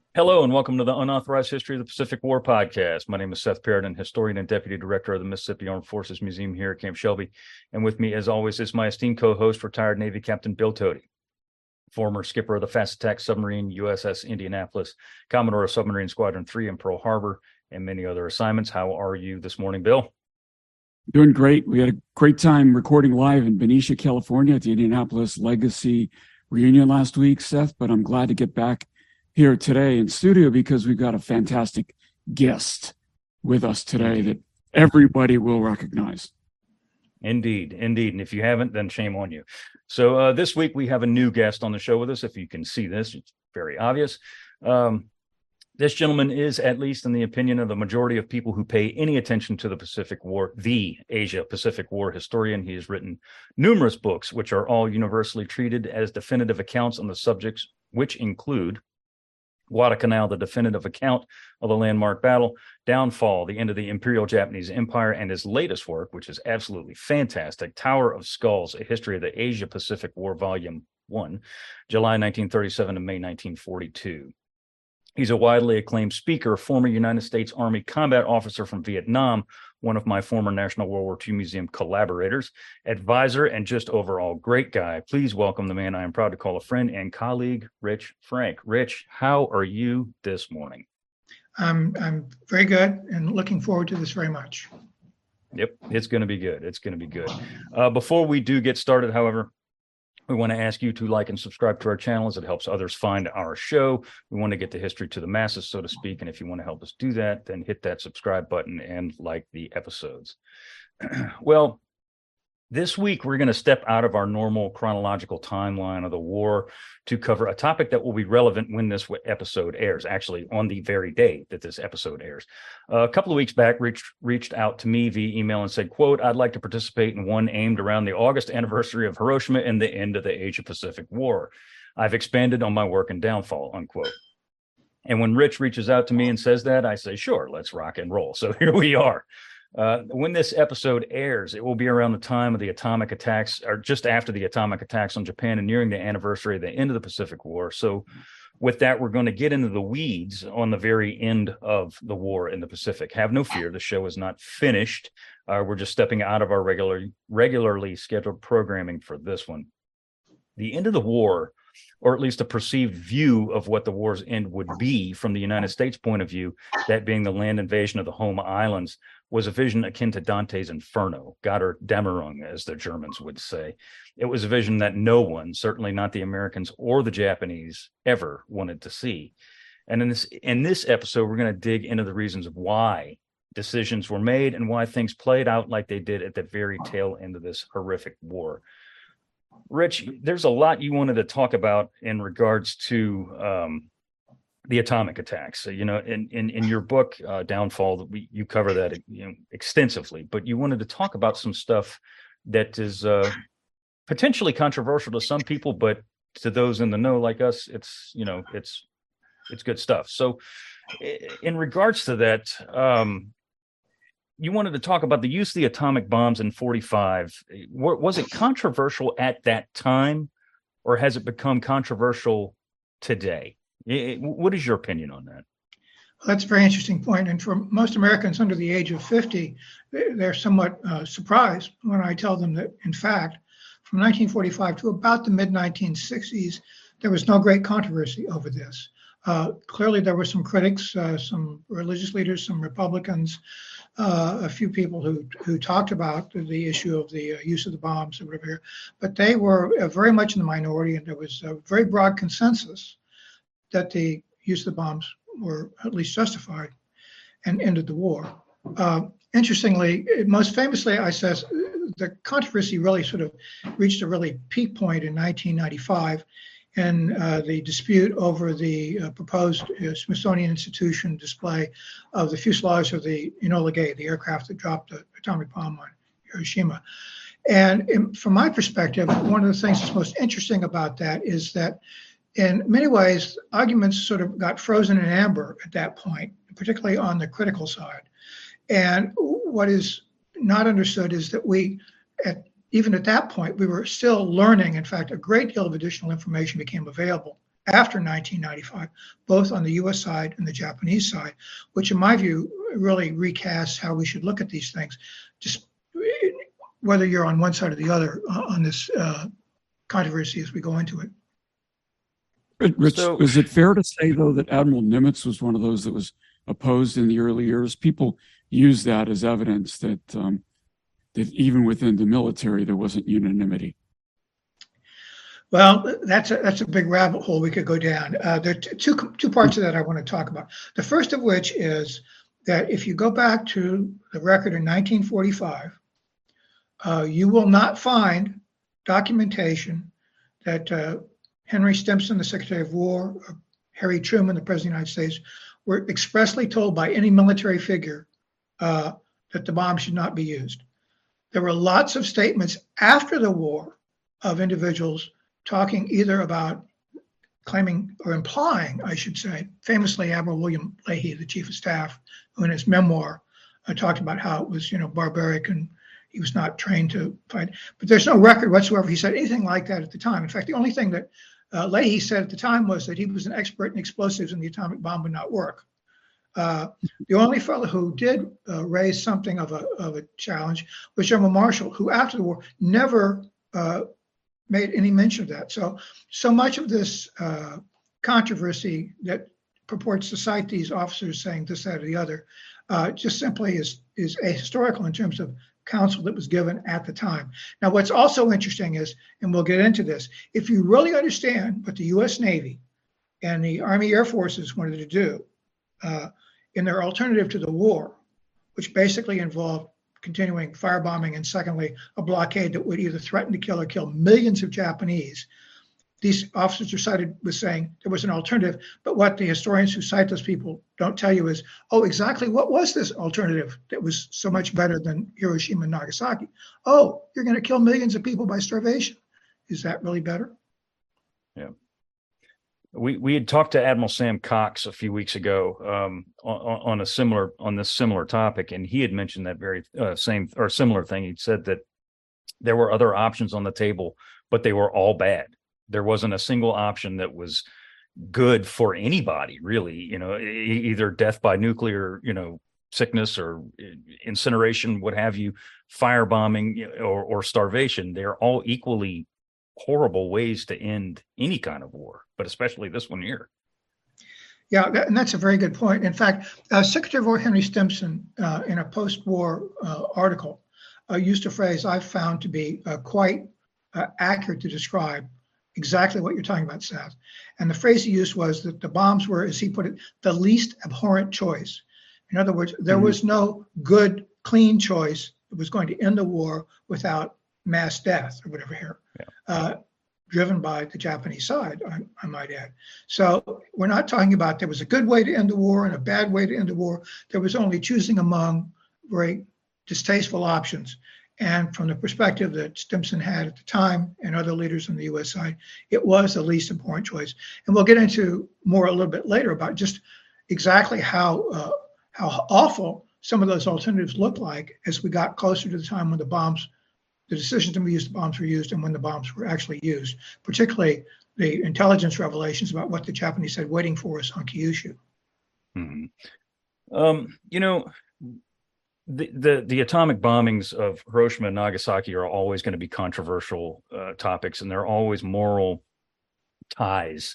Hello and welcome to the Unauthorized History of the Pacific War podcast. My name is Seth Perrodin, historian and deputy director of the Mississippi Armed Forces Museum here at Camp Shelby. And with me, as always, is my esteemed co-host, retired Navy Captain Bill Tody, former skipper of the fast attack submarine USS Indianapolis, Commodore of Submarine Squadron 3 in Pearl Harbor, and many other assignments. How are you this morning, Bill? Doing great. We had a great time recording live in Benicia, California at the Indianapolis Legacy reunion last week, Seth, but I'm glad to get back here today in studio because we've got a fantastic guest with us today that everybody will recognize. Indeed. And if you haven't, then shame on you. So this week we have a new guest on the show with us. If you can see this, it's very obvious. This gentleman is, at least in the opinion of the majority of people who pay any attention to the Pacific War, the Asia-Pacific War historian. He has written numerous books, which are all universally treated as definitive accounts on the subjects, which include Guadalcanal, the definitive account of the landmark battle, Downfall, the end of the Imperial Japanese Empire, and his latest work, which is absolutely fantastic, Tower of Skulls, A History of the Asia-Pacific War, Volume 1, July 1937 to May 1942. He's a widely acclaimed speaker, former United States Army combat officer from Vietnam, one of my former National World War II Museum collaborators, advisor, and just overall great guy. Please welcome the man I am proud to call a friend and colleague, Rich Frank. Rich, how are you this morning? I'm very good and looking forward to this very much. Yep, it's going to be good. It's going to be good. Before we do get started, however, we want to ask you to like and subscribe to our channel as it helps others find our show. We want to get the history to the masses, so to speak. And if you want to help us do that, then hit that subscribe button and like the episodes. Well, this week, we're going to step out of our normal chronological timeline of the war to cover a topic that will be relevant when this episode airs, actually on the very day that this episode airs. A couple of weeks back, reached out to me via email and said, quote, I'd like to participate in one aimed around the August anniversary of Hiroshima and the end of the Asia-Pacific War. I've expanded on my work in Downfall, unquote. And when Rich reaches out to me and says that, I say, sure, let's rock and roll. So here we are. When this episode airs, it will be around the time of the atomic attacks, or just after the atomic attacks on Japan and nearing the anniversary of the end of the Pacific War. So with that, we're going to get into the weeds on the very end of the war in the Pacific. Have no fear, the show is not finished. We're just stepping out of our regularly scheduled programming for this one. The end of the war, or at least a perceived view of what the war's end would be from the United States point of view, that being the land invasion of the home islands, was a vision akin to Dante's Inferno, Götterdämmerung, as the Germans would say. It was a vision that no one, certainly not the Americans or the Japanese, ever wanted to see. And in this episode, we're going to dig into the reasons why decisions were made and why things played out like they did at the very tail end of this horrific war. Rich, there's a lot you wanted to talk about in regards to the atomic attacks. So, in your book, Downfall, you cover that extensively, but you wanted to talk about some stuff that is potentially controversial to some people, but to those in the know like us, it's good stuff. So in regards to that, you wanted to talk about the use of the atomic bombs in 1945. Was it controversial at that time, or has it become controversial today? What is your opinion on that? Well, that's a very interesting point. And for most Americans under the age of 50, they're somewhat surprised when I tell them that, in fact, from 1945 to about the mid-1960s, there was no great controversy over this. Clearly, there were some critics, some religious leaders, some Republicans, a few people who talked about the issue of the use of the bombs and whatever, but they were very much in the minority, and there was a very broad consensus that the use of the bombs were at least justified and ended the war. Interestingly, most famously, I says the controversy really sort of reached a really peak point in 1995 in the dispute over the proposed Smithsonian Institution display of the fuselage of the Enola Gay, the aircraft that dropped the atomic bomb on Hiroshima. And from my perspective, one of the things that's most interesting about that is that in many ways, arguments sort of got frozen in amber at that point, particularly on the critical side. And what is not understood is that even at that point, we were still learning. In fact, a great deal of additional information became available after 1995, both on the US side and the Japanese side, which in my view really recasts how we should look at these things, just whether you're on one side or the other on this controversy as we go into it. Rich, So- is it fair to say, though, that Admiral Nimitz was one of those that was opposed in the early years? People use that as evidence that that even within the military there wasn't unanimity. Well, that's a big rabbit hole we could go down. There are two parts of that I want to talk about. The first of which is that if you go back to the record in 1945, you will not find documentation that Henry Stimson, the Secretary of War, or Harry Truman, the President of the United States, were expressly told by any military figure that the bomb should not be used. There were lots of statements after the war of individuals talking either about claiming or implying, I should say, famously Admiral William Leahy, the Chief of Staff, who in his memoir talked about how it was, barbaric and he was not trained to fight. But there's no record whatsoever he said anything like that at the time. In fact, the only thing that Leahy said at the time was that he was an expert in explosives and the atomic bomb would not work. The only fellow who did raise something of a challenge was General Marshall, who after the war never made any mention of that. So much of this controversy that purports to cite these officers saying this, that, or the other, just simply is ahistorical in terms of counsel that was given at the time. Now, what's also interesting is, and we'll get into this, if you really understand what the U.S. Navy and the Army Air Forces wanted to do in their alternative to the war, which basically involved continuing firebombing and secondly, a blockade that would either threaten to kill or kill millions of Japanese. These officers are cited with saying there was an alternative, but what the historians who cite those people don't tell you is, oh, exactly what was this alternative that was so much better than Hiroshima and Nagasaki? Oh, you're going to kill millions of people by starvation. Is that really better? Yeah. We had talked to Admiral Sam Cox a few weeks ago on this similar topic, and he had mentioned that very same or similar thing. He said that there were other options on the table, but they were all bad. There wasn't a single option that was good for anybody, really. Either death by nuclear, sickness or incineration, what have you, firebombing or starvation. They're all equally horrible ways to end any kind of war, but especially this one here. Yeah, and that's a very good point. In fact, Secretary of War Henry Stimson, in a post-war article, used a phrase I found to be quite accurate to describe exactly what you're talking about, Seth. And the phrase he used was that the bombs were, as he put it, the least abhorrent choice. In other words, there was no good, clean choice that was going to end the war without mass death or whatever here, driven by the Japanese side, I might add. So we're not talking about there was a good way to end the war and a bad way to end the war. There was only choosing among very distasteful options. And from the perspective that Stimson had at the time and other leaders on the U.S. side, it was the least important choice. And we'll get into more a little bit later about just exactly how awful some of those alternatives looked like as we got closer to the time when the decision to use the bombs were used and when the bombs were actually used, particularly the intelligence revelations about what the Japanese had waiting for us on Kyushu. Mm-hmm. The atomic bombings of Hiroshima and Nagasaki are always going to be controversial topics, and there are always moral ties,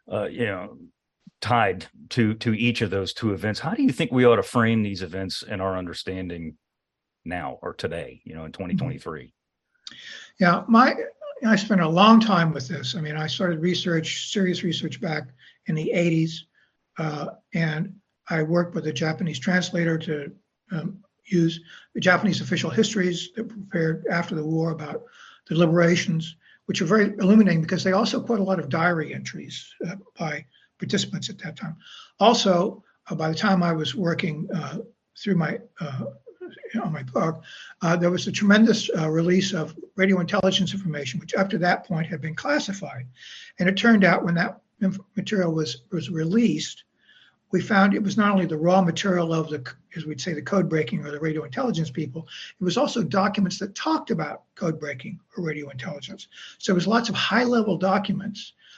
tied to each of those two events. How do you think we ought to frame these events in our understanding now or today, in 2023? Yeah, I spent a long time with this. I mean, I started serious research back in the 80s, and I worked with a Japanese translator to use the Japanese official histories that were prepared after the war about the liberations, which are very illuminating because they also quote a lot of diary entries by participants at that time. Also, by the time I was working through on my book, there was a tremendous release of radio intelligence information, which up to that point had been classified. And it turned out when that material was released, we found it was not only the raw material of as we'd say, the code breaking or the radio intelligence people, it was also documents that talked about code breaking or radio intelligence. So there was lots of high level documents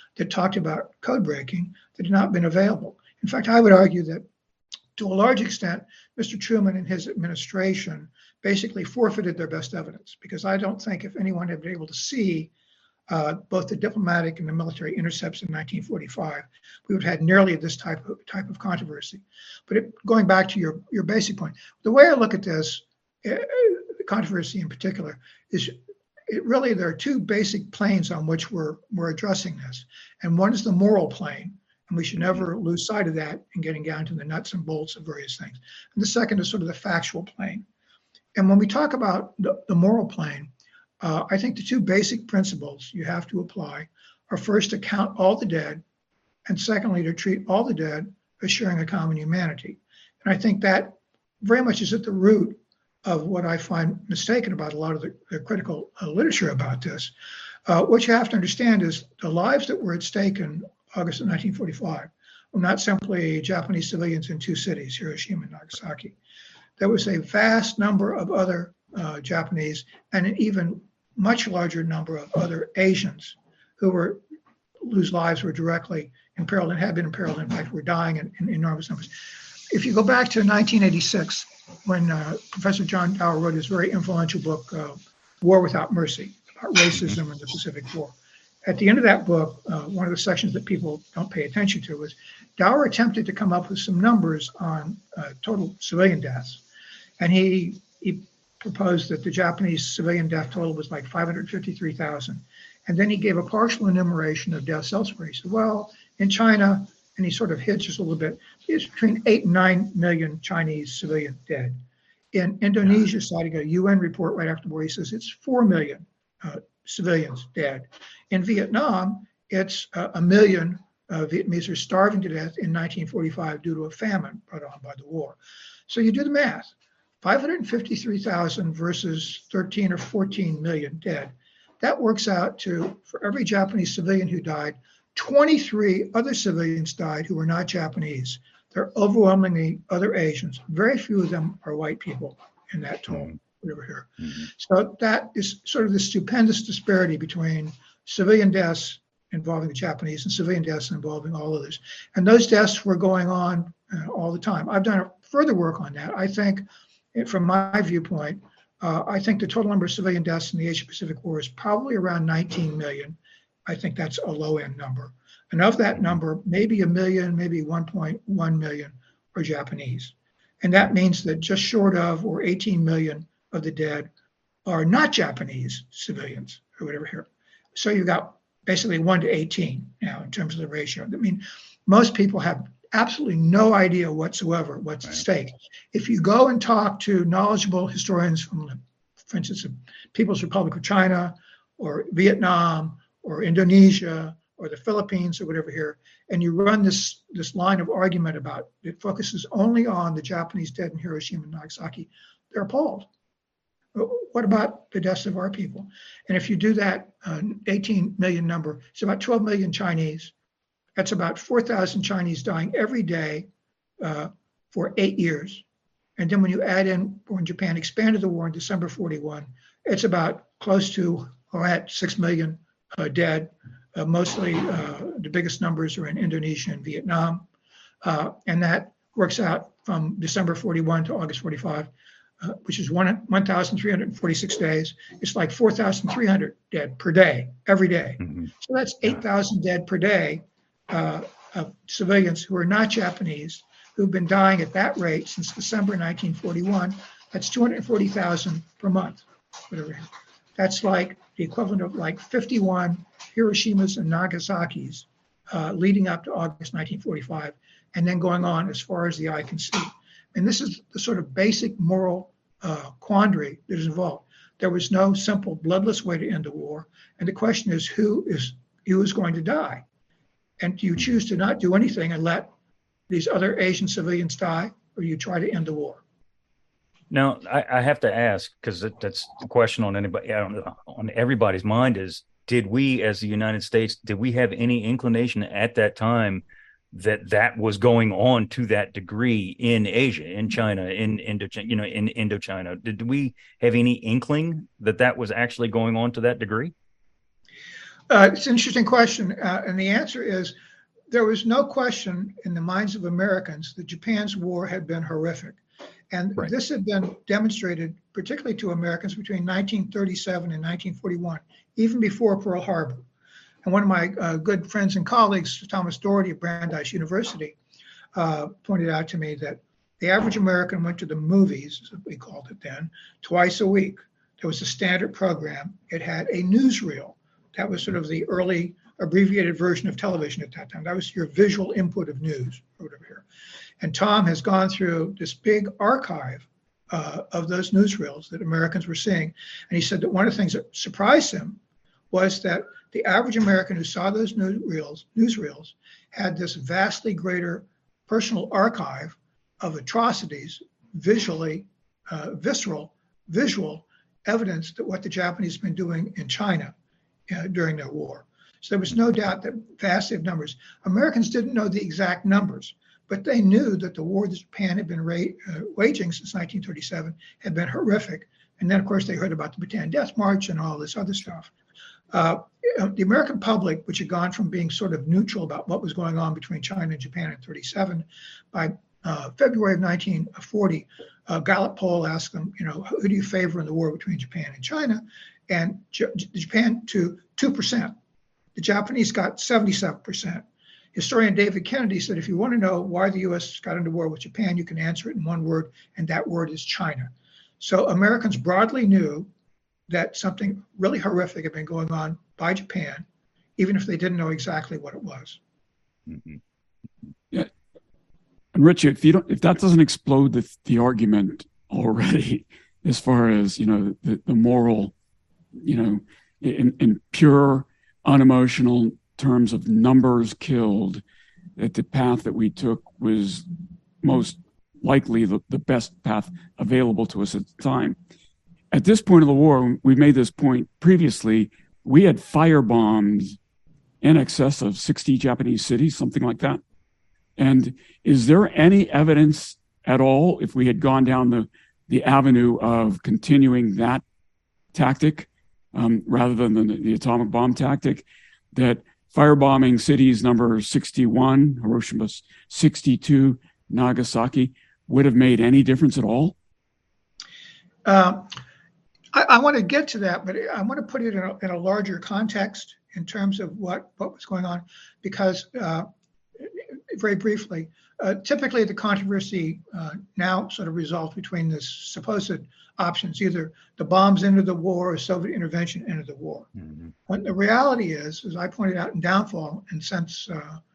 that talked about code breaking that had not been available. In fact, I would argue that to a large extent, Mr. Truman and his administration basically forfeited their best evidence, because I don't think if anyone had been able to see both the diplomatic and the military intercepts in 1945, we would have had nearly this type of controversy. But going back to your basic point, the way I look at this, the controversy in particular, is there are two basic planes on which we're addressing this. And one is the moral plane, and we should never lose sight of that in getting down to the nuts and bolts of various things. And the second is sort of the factual plane. And when we talk about the moral plane, I think the two basic principles you have to apply are, first, to count all the dead, and secondly, to treat all the dead as sharing a common humanity. And I think that very much is at the root of what I find mistaken about a lot of the critical literature about this. What you have to understand is the lives that were at stake in August of 1945 were not simply Japanese civilians in two cities, Hiroshima and Nagasaki. There was a vast number of other Japanese and an even much larger number of other Asians whose lives were directly imperiled and had been imperiled. In fact, were dying in enormous numbers. If you go back to 1986, when Professor John Dower wrote his very influential book, War Without Mercy, about racism in the Pacific War. At the end of that book, one of the sections that people don't pay attention to was Dower attempted to come up with some numbers on total civilian deaths. And he proposed that the Japanese civilian death total was like 553,000. And then he gave a partial enumeration of deaths elsewhere. He said, well, in China, and he sort of hitches a little bit, it's between 8 and 9 million Chinese civilian dead. In Indonesia, citing a UN report right after the war, he says it's 4 million civilians dead. In Vietnam, it's 1 million Vietnamese are starving to death in 1945 due to a famine brought on by the war. So you do the math. 553,000 versus 13 or 14 million dead. That works out to, for every Japanese civilian who died, 23 other civilians died who were not Japanese. They're overwhelmingly other Asians. Very few of them are white people in that total over here. Mm-hmm. So that is sort of the stupendous disparity between civilian deaths involving the Japanese and civilian deaths involving all others. And those deaths were going on all the time. I've done further work on that. I think, from my viewpoint, I think the total number of civilian deaths in the Asia-Pacific War is probably around 19 million. I think that's a low-end number. And of that number, maybe 1 million, maybe 1.1 million are Japanese. And that means that just short of, or 18 million of the dead are not Japanese civilians or whatever here. So you've got basically 1 to 18 now in terms of the ratio. I mean, most people have absolutely no idea whatsoever what's at stake. If you go and talk to knowledgeable historians from, for instance, the People's Republic of China or Vietnam or Indonesia or the Philippines or whatever here, and you run this line of argument about it focuses only on the Japanese dead in Hiroshima and Nagasaki, they're appalled. What about the deaths of our people? And if you do that 18 million number, it's about 12 million Chinese. That's about 4,000 Chinese dying every day for 8 years. And then when you add in when Japan expanded the war in December 41, it's about close to, or at 6 million dead. Mostly the biggest numbers are in Indonesia and Vietnam. And that works out from December 41 to August 45, which is 1,346 days. It's like 4,300 dead per day, every day. Mm-hmm. So that's 8,000 dead per day of civilians who are not Japanese, who've been dying at that rate since December 1941. That's 240,000 per month, whatever. That's like the equivalent of like 51 Hiroshimas and Nagasaki's leading up to August 1945, and then going on as far as the eye can see. And this is the sort of basic moral quandary that is involved. There was no simple bloodless way to end the war. And the question is, who is going to die? And do you choose to not do anything and let these other Asian civilians die, or you try to end the war? Now, I have to ask, because that's the question on everybody's mind is, did we as the United States, did we have any inclination at that time that was going on to that degree in Asia, in China, in Indochina? Did we have any inkling that was actually going on to that degree? It's an interesting question. And the answer is there was no question in the minds of Americans that Japan's war had been horrific. And Right. this had been demonstrated, particularly to Americans, between 1937 and 1941, even before Pearl Harbor. And one of my good friends and colleagues, Thomas Doherty of Brandeis University, pointed out to me that the average American went to the movies, as we called it then, twice a week. There was a standard program. It had a newsreel. That was sort of the early abbreviated version of television at that time. That was your visual input of news or whatever here. And Tom has gone through this big archive of those newsreels that Americans were seeing. And he said that one of the things that surprised him was that the average American who saw those newsreels had this vastly greater personal archive of atrocities, visually, visceral, visual evidence that what the Japanese had been doing in China during their war. So there was no doubt that vast numbers. Americans didn't know the exact numbers, but they knew that the war that Japan had been waging since 1937 had been horrific. And then, of course, they heard about the Bataan Death March and all this other stuff. The American public, which had gone from being sort of neutral about what was going on between China and Japan in 1937, by February of 1940, a Gallup poll asked them, who do you favor in the war between Japan and China? And Japan to 2%. The Japanese got 77%. Historian David Kennedy said, if you want to know why the U.S. got into war with Japan, you can answer it in one word, and that word is China. So Americans broadly knew that something really horrific had been going on by Japan, even if they didn't know exactly what it was. Mm-hmm. Yeah. And Richard, if that doesn't explode the argument already, as far as the moral, in pure unemotional terms of numbers killed, that the path that we took was most likely the best path available to us at the time. At this point of the war, we made this point previously, we had firebombed in excess of 60 Japanese cities, something like that. And is there any evidence at all, if we had gone down the avenue of continuing that tactic rather than the atomic bomb tactic, that firebombing cities number 61, Hiroshima 62, Nagasaki, would have made any difference at all? I want to get to that, but I want to put it in a larger context in terms of what was going on, because very briefly, typically the controversy now sort of resolves between this supposed options, either the bombs ended the war or Soviet intervention ended the war. Mm-hmm. When the reality is, as I pointed out in Downfall, and since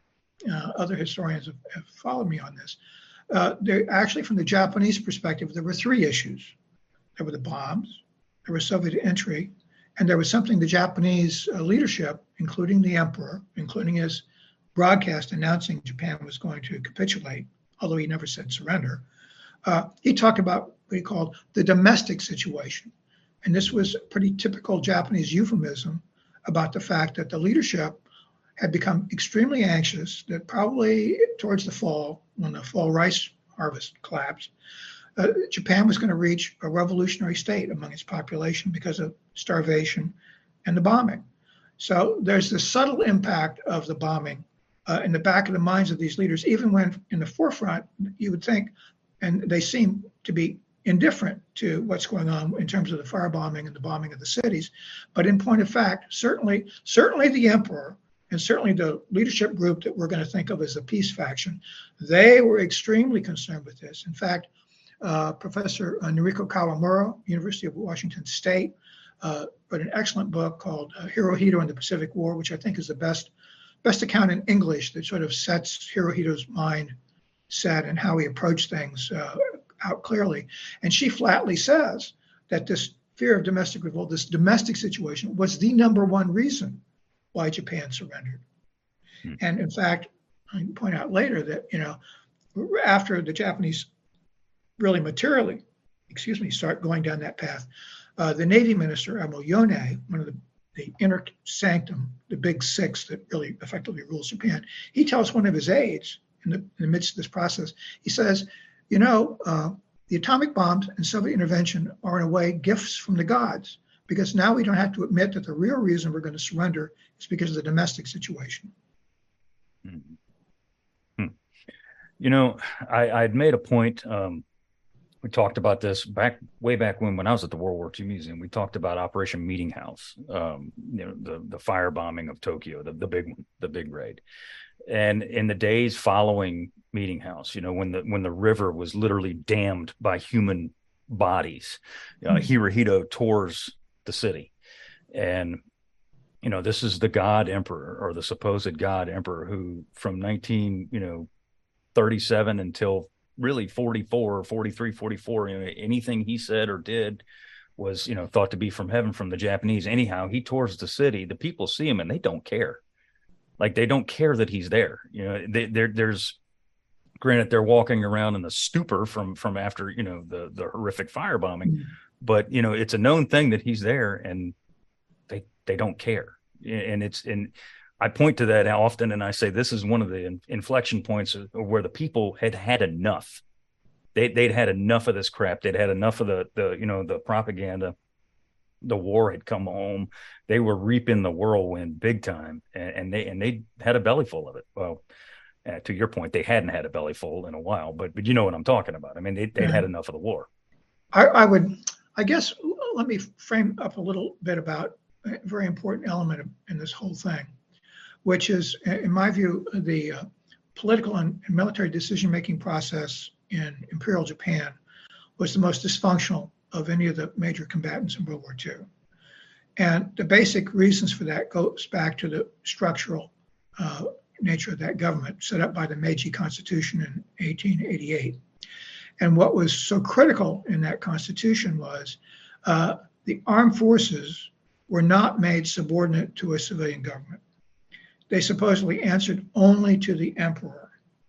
other historians have followed me on this, actually from the Japanese perspective, there were three issues. There were the bombs, there was Soviet entry, and there was something the Japanese leadership, including the emperor, including his broadcast announcing Japan was going to capitulate, although he never said surrender. He talked about what he called the domestic situation. And this was a pretty typical Japanese euphemism about the fact that the leadership had become extremely anxious, that probably towards the fall, when the fall rice harvest collapsed, Japan was going to reach a revolutionary state among its population because of starvation and the bombing. So there's the subtle impact of the bombing in the back of the minds of these leaders, even when in the forefront, you would think, and they seem to be indifferent to what's going on in terms of the firebombing and the bombing of the cities. But in point of fact, certainly the emperor and certainly the leadership group that we're going to think of as the peace faction, they were extremely concerned with this. In fact, Professor Noriko Kawamura, University of Washington State, wrote an excellent book called Hirohito and the Pacific War, which I think is the best account in English that sort of sets Hirohito's mindset and how he approached things out clearly. And she flatly says that this fear of domestic revolt, this domestic situation, was the number one reason why Japan surrendered. And in fact, I can point out later that, after the Japanese really materially, start going down that path, the Navy Minister, Admiral Yone, one of the inner sanctum, the big six that really effectively rules Japan, he tells one of his aides in the midst of this process, he says, the atomic bombs and Soviet intervention are in a way gifts from the gods, because now we don't have to admit that the real reason we're going to surrender is because of the domestic situation. Mm-hmm. You know, I'd made a point. We talked about this way back when I was at the World War II Museum. We talked about Operation Meeting House, the firebombing of Tokyo, the big one, the big raid. And in the days following Meeting House, when the river was literally dammed by human bodies, Hirohito tours the city, and this is the God Emperor, or the supposed God Emperor, who from 1937 until really 44 or 43, 44, anything he said or did was, thought to be from heaven from the Japanese. Anyhow, he tours the city. The people see him and they don't care. Like, they don't care that he's there. There's, granted, they're walking around in the stupor from after, the horrific firebombing, but, it's a known thing that he's there, and they don't care. And I point to that often, and I say this is one of the inflection points where the people had enough. They'd had enough of this crap. They'd had enough of the propaganda. The war had come home. They were reaping the whirlwind big time, and they had a belly full of it. Well, to your point, they hadn't had a belly full in a while, but you know what I'm talking about. I mean, they'd had enough of the war. I guess, let me frame up a little bit about a very important element in this whole thing, which is, in my view, the political and military decision-making process in Imperial Japan was the most dysfunctional of any of the major combatants in World War II. And the basic reasons for that goes back to the structural nature of that government set up by the Meiji Constitution in 1888. And what was so critical in that constitution was the armed forces were not made subordinate to a civilian government. They supposedly answered only to the emperor.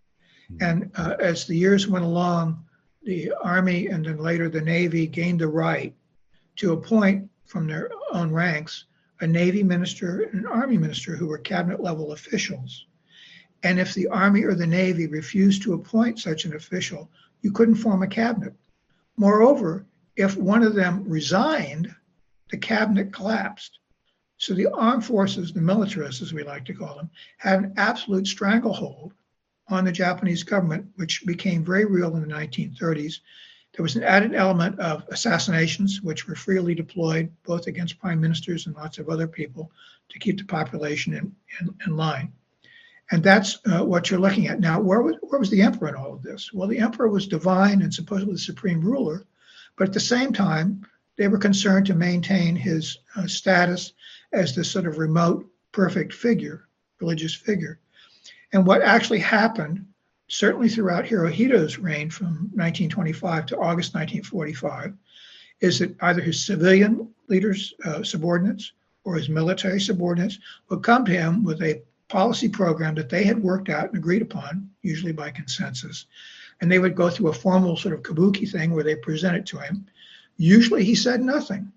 And as the years went along, the Army and then later the Navy gained the right to appoint from their own ranks a Navy minister and an Army minister who were cabinet level officials. And if the Army or the Navy refused to appoint such an official, you couldn't form a cabinet. Moreover, if one of them resigned, the cabinet collapsed. So the armed forces, the militarists, as we like to call them, had an absolute stranglehold on the Japanese government, which became very real in the 1930s. There was an added element of assassinations, which were freely deployed both against prime ministers and lots of other people to keep the population in line. And that's what you're looking at. Now, where was the emperor in all of this? Well, the emperor was divine and supposedly the supreme ruler, but at the same time, they were concerned to maintain his status as this sort of remote, perfect figure, religious figure. And what actually happened, certainly throughout Hirohito's reign from 1925 to August 1945, is that either his civilian leaders, subordinates, or his military subordinates would come to him with a policy program that they had worked out and agreed upon, usually by consensus. And they would go through a formal sort of kabuki thing where they present it to him. Usually he said nothing.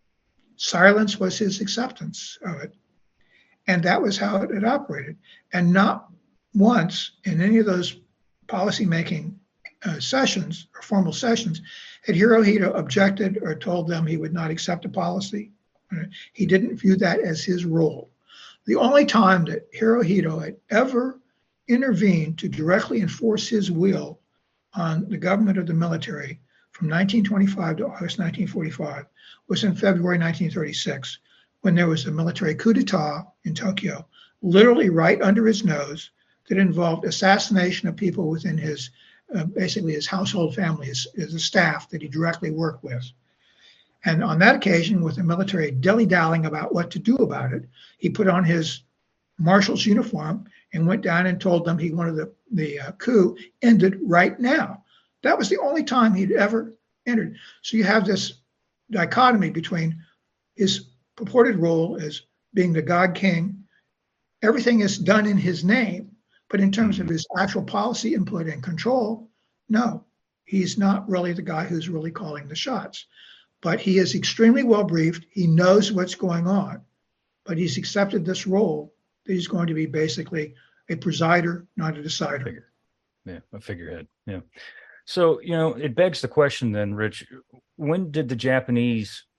Silence was his acceptance of it. And that was how it had operated. And not once in any of those policymaking sessions or formal sessions had Hirohito objected or told them he would not accept a policy. He didn't view that as his role. The only time that Hirohito had ever intervened to directly enforce his will on the government or the military from 1925 to August 1945 was in February 1936, when there was a military coup d'etat in Tokyo, literally right under his nose, that involved assassination of people within his, basically his household family, his staff that he directly worked with. And on that occasion, with the military dilly-dallying about what to do about it, he put on his marshal's uniform and went down and told them he wanted the coup ended right now. That was the only time he'd ever entered. So you have this dichotomy between his purported role as being the God King. Everything is done in his name, but in terms of his actual policy input and control, no, he's not really the guy who's really calling the shots. But he is extremely well briefed. He knows what's going on, but he's accepted this role that he's going to be basically a presider, not a decider. Yeah, a figurehead. Yeah. So, it begs the question then, Rich, when did the Japanese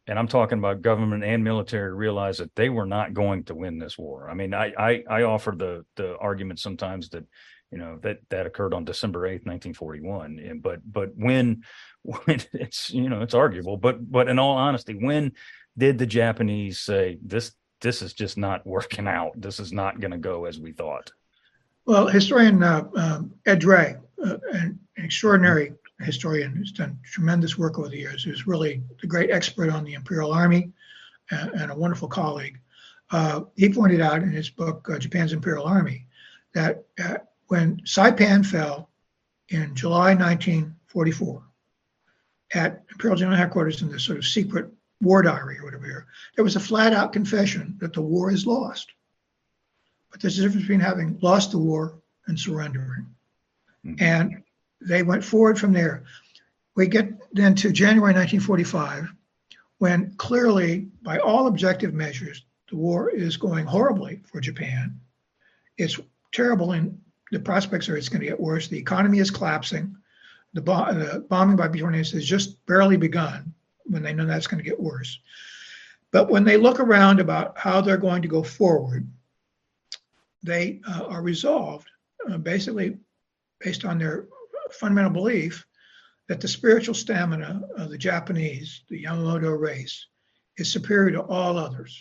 and I'm talking about government and military, realized that they were not going to win this war. I mean, I offer the argument sometimes that, that occurred on December 8th, 1941. And, but when it's, it's arguable, but in all honesty, when did the Japanese say this is just not working out? This is not going to go as we thought. Well, historian Ed Dray, an extraordinary historian who's done tremendous work over the years, who's really the great expert on the Imperial Army and a wonderful colleague. He pointed out in his book, Japan's Imperial Army, that when Saipan fell in July 1944 at Imperial General Headquarters in this sort of secret war diary or whatever, there was a flat out confession that the war is lost. But there's a difference between having lost the war and surrendering. Mm-hmm. And they went forward from there. We get then to January 1945, when clearly, by all objective measures, the war is going horribly for Japan. It's terrible, and the prospects are it's going to get worse. The economy is collapsing. The bombing by B-29 has just barely begun when they know that's going to get worse. But when they look around about how they're going to go forward, they are resolved, basically based on their fundamental belief that the spiritual stamina of the Japanese, the Yamamoto race, is superior to all others.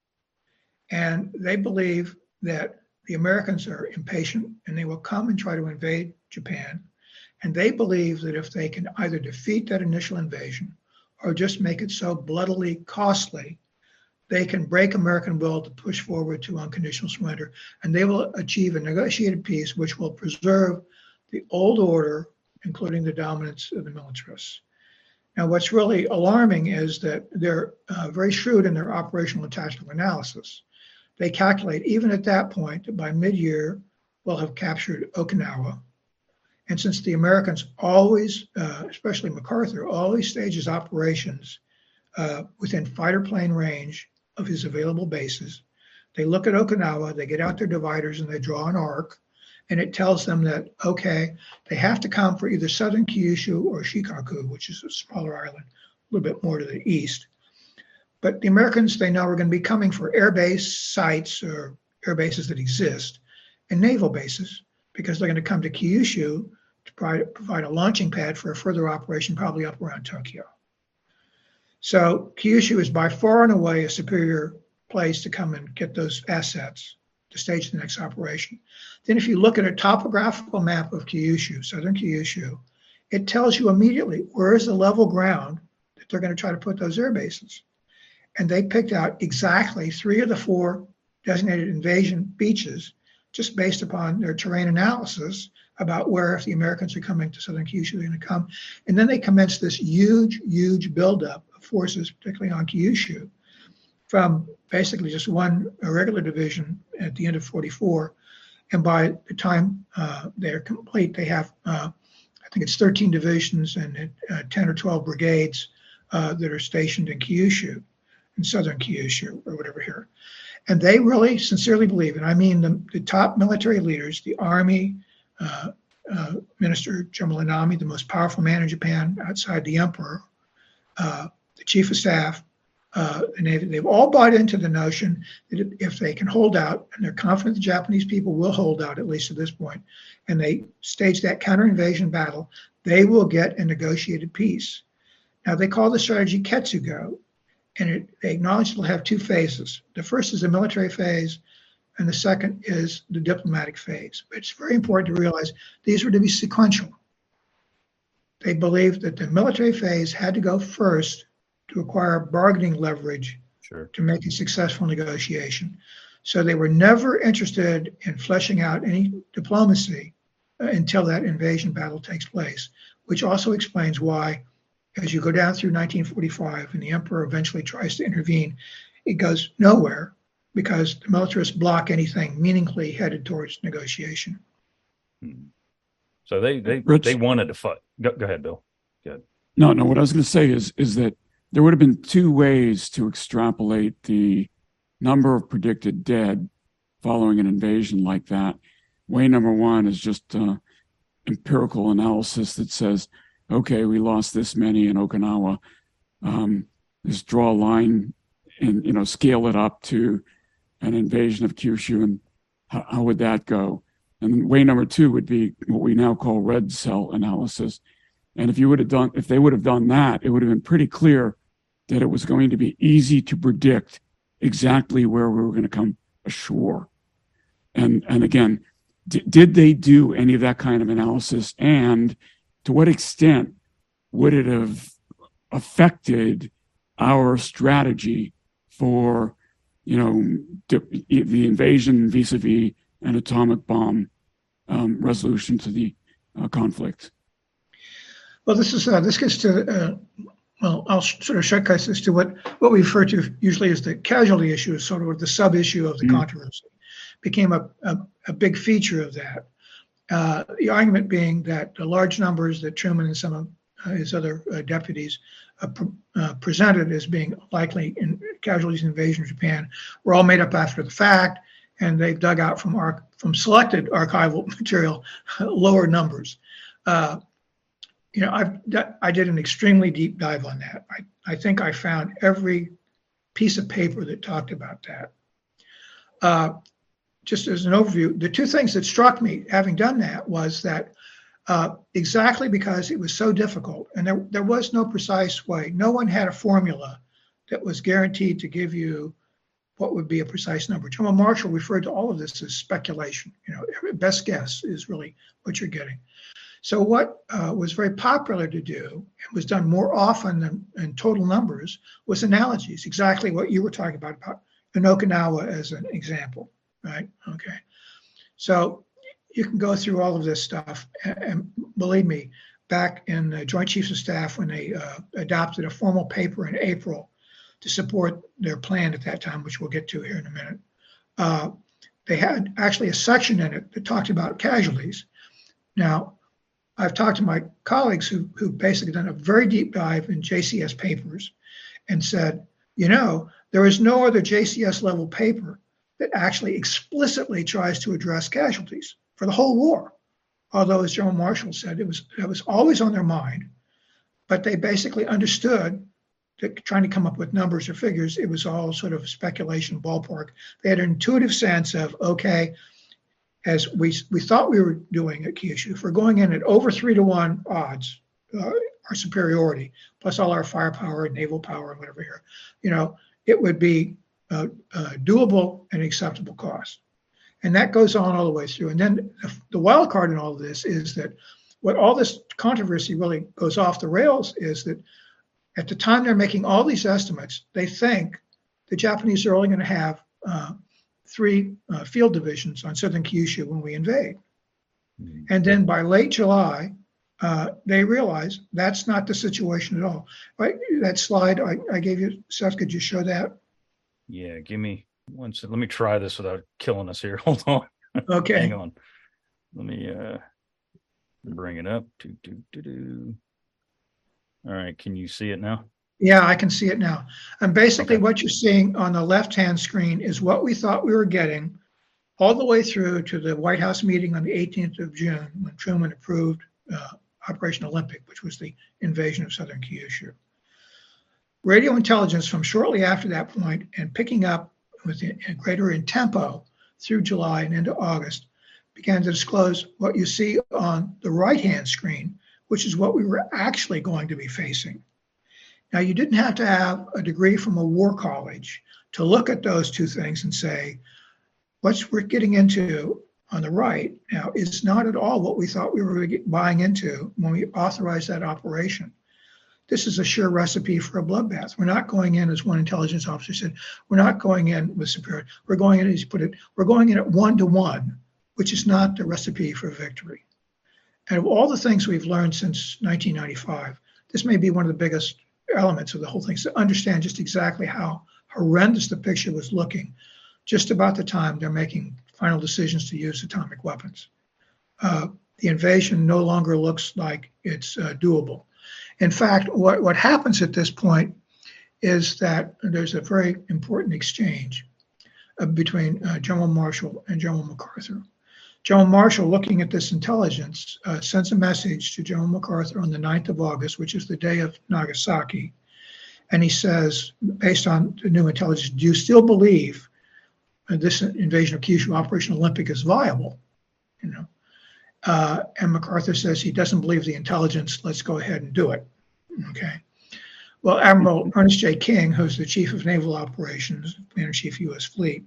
And they believe that the Americans are impatient and they will come and try to invade Japan. And they believe that if they can either defeat that initial invasion or just make it so bloodily costly, they can break American will to push forward to unconditional surrender. And they will achieve a negotiated peace which will preserve the old order, including the dominance of the militarists. Now, what's really alarming is that they're very shrewd in their operational and tactical analysis. They calculate, even at that point, that by mid-year, we'll have captured Okinawa. And since the Americans always, especially MacArthur, always stages operations within fighter plane range of his available bases, they look at Okinawa, they get out their dividers, and they draw an arc. And it tells them that, okay, they have to come for either southern Kyushu or Shikoku, which is a smaller island, a little bit more to the east. But the Americans, they know, are going to be coming for air base sites or air bases that exist and naval bases, because they're going to come to Kyushu to provide a launching pad for a further operation, probably up around Tokyo. So Kyushu is by far and away a superior place to come and get those assets to stage the next operation. Then if you look at a topographical map of Kyushu, southern Kyushu, it tells you immediately where is the level ground that they're going to try to put those air bases. And they picked out exactly 3 of the 4 designated invasion beaches just based upon their terrain analysis about where, if the Americans are coming to southern Kyushu, they're going to come. And then they commenced this huge buildup of forces, particularly on Kyushu, from basically just one irregular division at the end of 44. And by the time they're complete, they have, I think it's 13 divisions and 10 or 12 brigades that are stationed in Kyushu, in southern Kyushu, or whatever here. And they really sincerely believe, and I mean the top military leaders, the Army, Minister General Inami, the most powerful man in Japan outside the emperor, the chief of staff, the Navy, they've all bought into the notion that if they can hold out, and they're confident the Japanese people will hold out, at least at this point, and they stage that counter-invasion battle, they will get a negotiated peace. Now, they call the strategy Ketsugo, and they acknowledge it'll have 2 phases. The first is the military phase, and the second is the diplomatic phase. But it's very important to realize these were to be sequential. They believed that the military phase had to go first to acquire bargaining leverage to make a successful negotiation. So they were never interested in fleshing out any diplomacy until that invasion battle takes place, which also explains why, as you go down through 1945 and the emperor eventually tries to intervene, it goes nowhere because the militarists block anything meaningfully headed towards negotiation. So they wanted to fight. Go ahead, Bill. Go ahead. No. What I was going to say is that there would have been 2 ways to extrapolate the number of predicted dead following an invasion like that. Way number 1 is just empirical analysis that says, okay, we lost this many in Okinawa. is draw a line and, scale it up to an invasion of Kyushu, and how would that go? And way number two would be what we now call red cell analysis. And if they would have done that, it would have been pretty clear that it was going to be easy to predict exactly where we were going to come ashore. And again, did they do any of that kind of analysis? And to what extent would it have affected our strategy for, the invasion vis-a-vis an atomic bomb resolution to the conflict? Well, this gets to I'll sort of shortcut this to what we refer to usually as the casualty issue, is sort of the sub issue of the controversy. Became a big feature of that. The argument being that the large numbers that Truman and some of his other deputies presented as being likely in casualties in invasion of Japan were all made up after the fact, and they've dug out from selected archival material lower numbers. I did an extremely deep dive on that. I think I found every piece of paper that talked about that. Just as an overview, the two things that struck me having done that was that exactly because it was so difficult, and there was no precise way, no one had a formula that was guaranteed to give you what would be a precise number. General Marshall referred to all of this as speculation. Best guess is really what you're getting. So what was very popular to do, and was done more often than in total numbers, was analogies, exactly what you were talking about in Okinawa as an example, right? Okay. So you can go through all of this stuff, and believe me, back in the Joint Chiefs of Staff, when they adopted a formal paper in April to support their plan at that time, which we'll get to here in a minute, they had actually a section in it that talked about casualties. Now, I've talked to my colleagues who basically done a very deep dive in JCS papers and said, there is no other JCS level paper that actually explicitly tries to address casualties for the whole war. Although, as General Marshall said, it was always on their mind, but they basically understood that trying to come up with numbers or figures, it was all sort of speculation, ballpark. They had an intuitive sense of, okay, as we thought we were doing at Kyushu, if we're going in at over 3-to-1 odds, our superiority, plus all our firepower and naval power and whatever here, it would be doable and acceptable cost. And that goes on all the way through. And then the wild card in all of this is that what all this controversy really goes off the rails is that at the time they're making all these estimates, they think the Japanese are only going to have 3 field divisions on southern Kyushu when we invade. Mm-hmm. And then by late July, they realize that's not the situation at all. Right? That slide I gave you, Seth, could you show that? Yeah, give me one second. Let me try this without killing us here. Hold on. Okay. Hang on. Let me bring it up. All right. Can you see it now? Yeah, I can see it now. And basically what you're seeing on the left-hand screen is what we thought we were getting all the way through to the White House meeting on the 18th of June when Truman approved Operation Olympic, which was the invasion of southern Kyushu. Radio intelligence from shortly after that point and picking up with a greater in tempo through July and into August began to disclose what you see on the right-hand screen, which is what we were actually going to be facing. Now, you didn't have to have a degree from a war college to look at those two things and say, what we're getting into on the right now is not at all what we thought we were buying into when we authorized that operation. This is a sure recipe for a bloodbath. We're not going in, as one intelligence officer said, we're not going in with superiority. We're going in, as he put it, we're going in at 1-to-1, which is not the recipe for victory. And of all the things we've learned since 1995, this may be one of the biggest elements of the whole thing, is to understand just exactly how horrendous the picture was looking just about the time they're making final decisions to use atomic weapons. The invasion no longer looks like it's doable. In fact, what happens at this point is that there's a very important exchange between General Marshall and General MacArthur. General Marshall, looking at this intelligence, sends a message to General MacArthur on the 9th of August, which is the day of Nagasaki, And he says, based on the new intelligence, do you still believe this invasion of Kyushu, Operation Olympic, is viable? And MacArthur says he doesn't believe the intelligence. Let's go ahead and do it. Okay. Well, Admiral Ernest J. King, who's the chief of naval operations, Commander-in-Chief U.S. Fleet,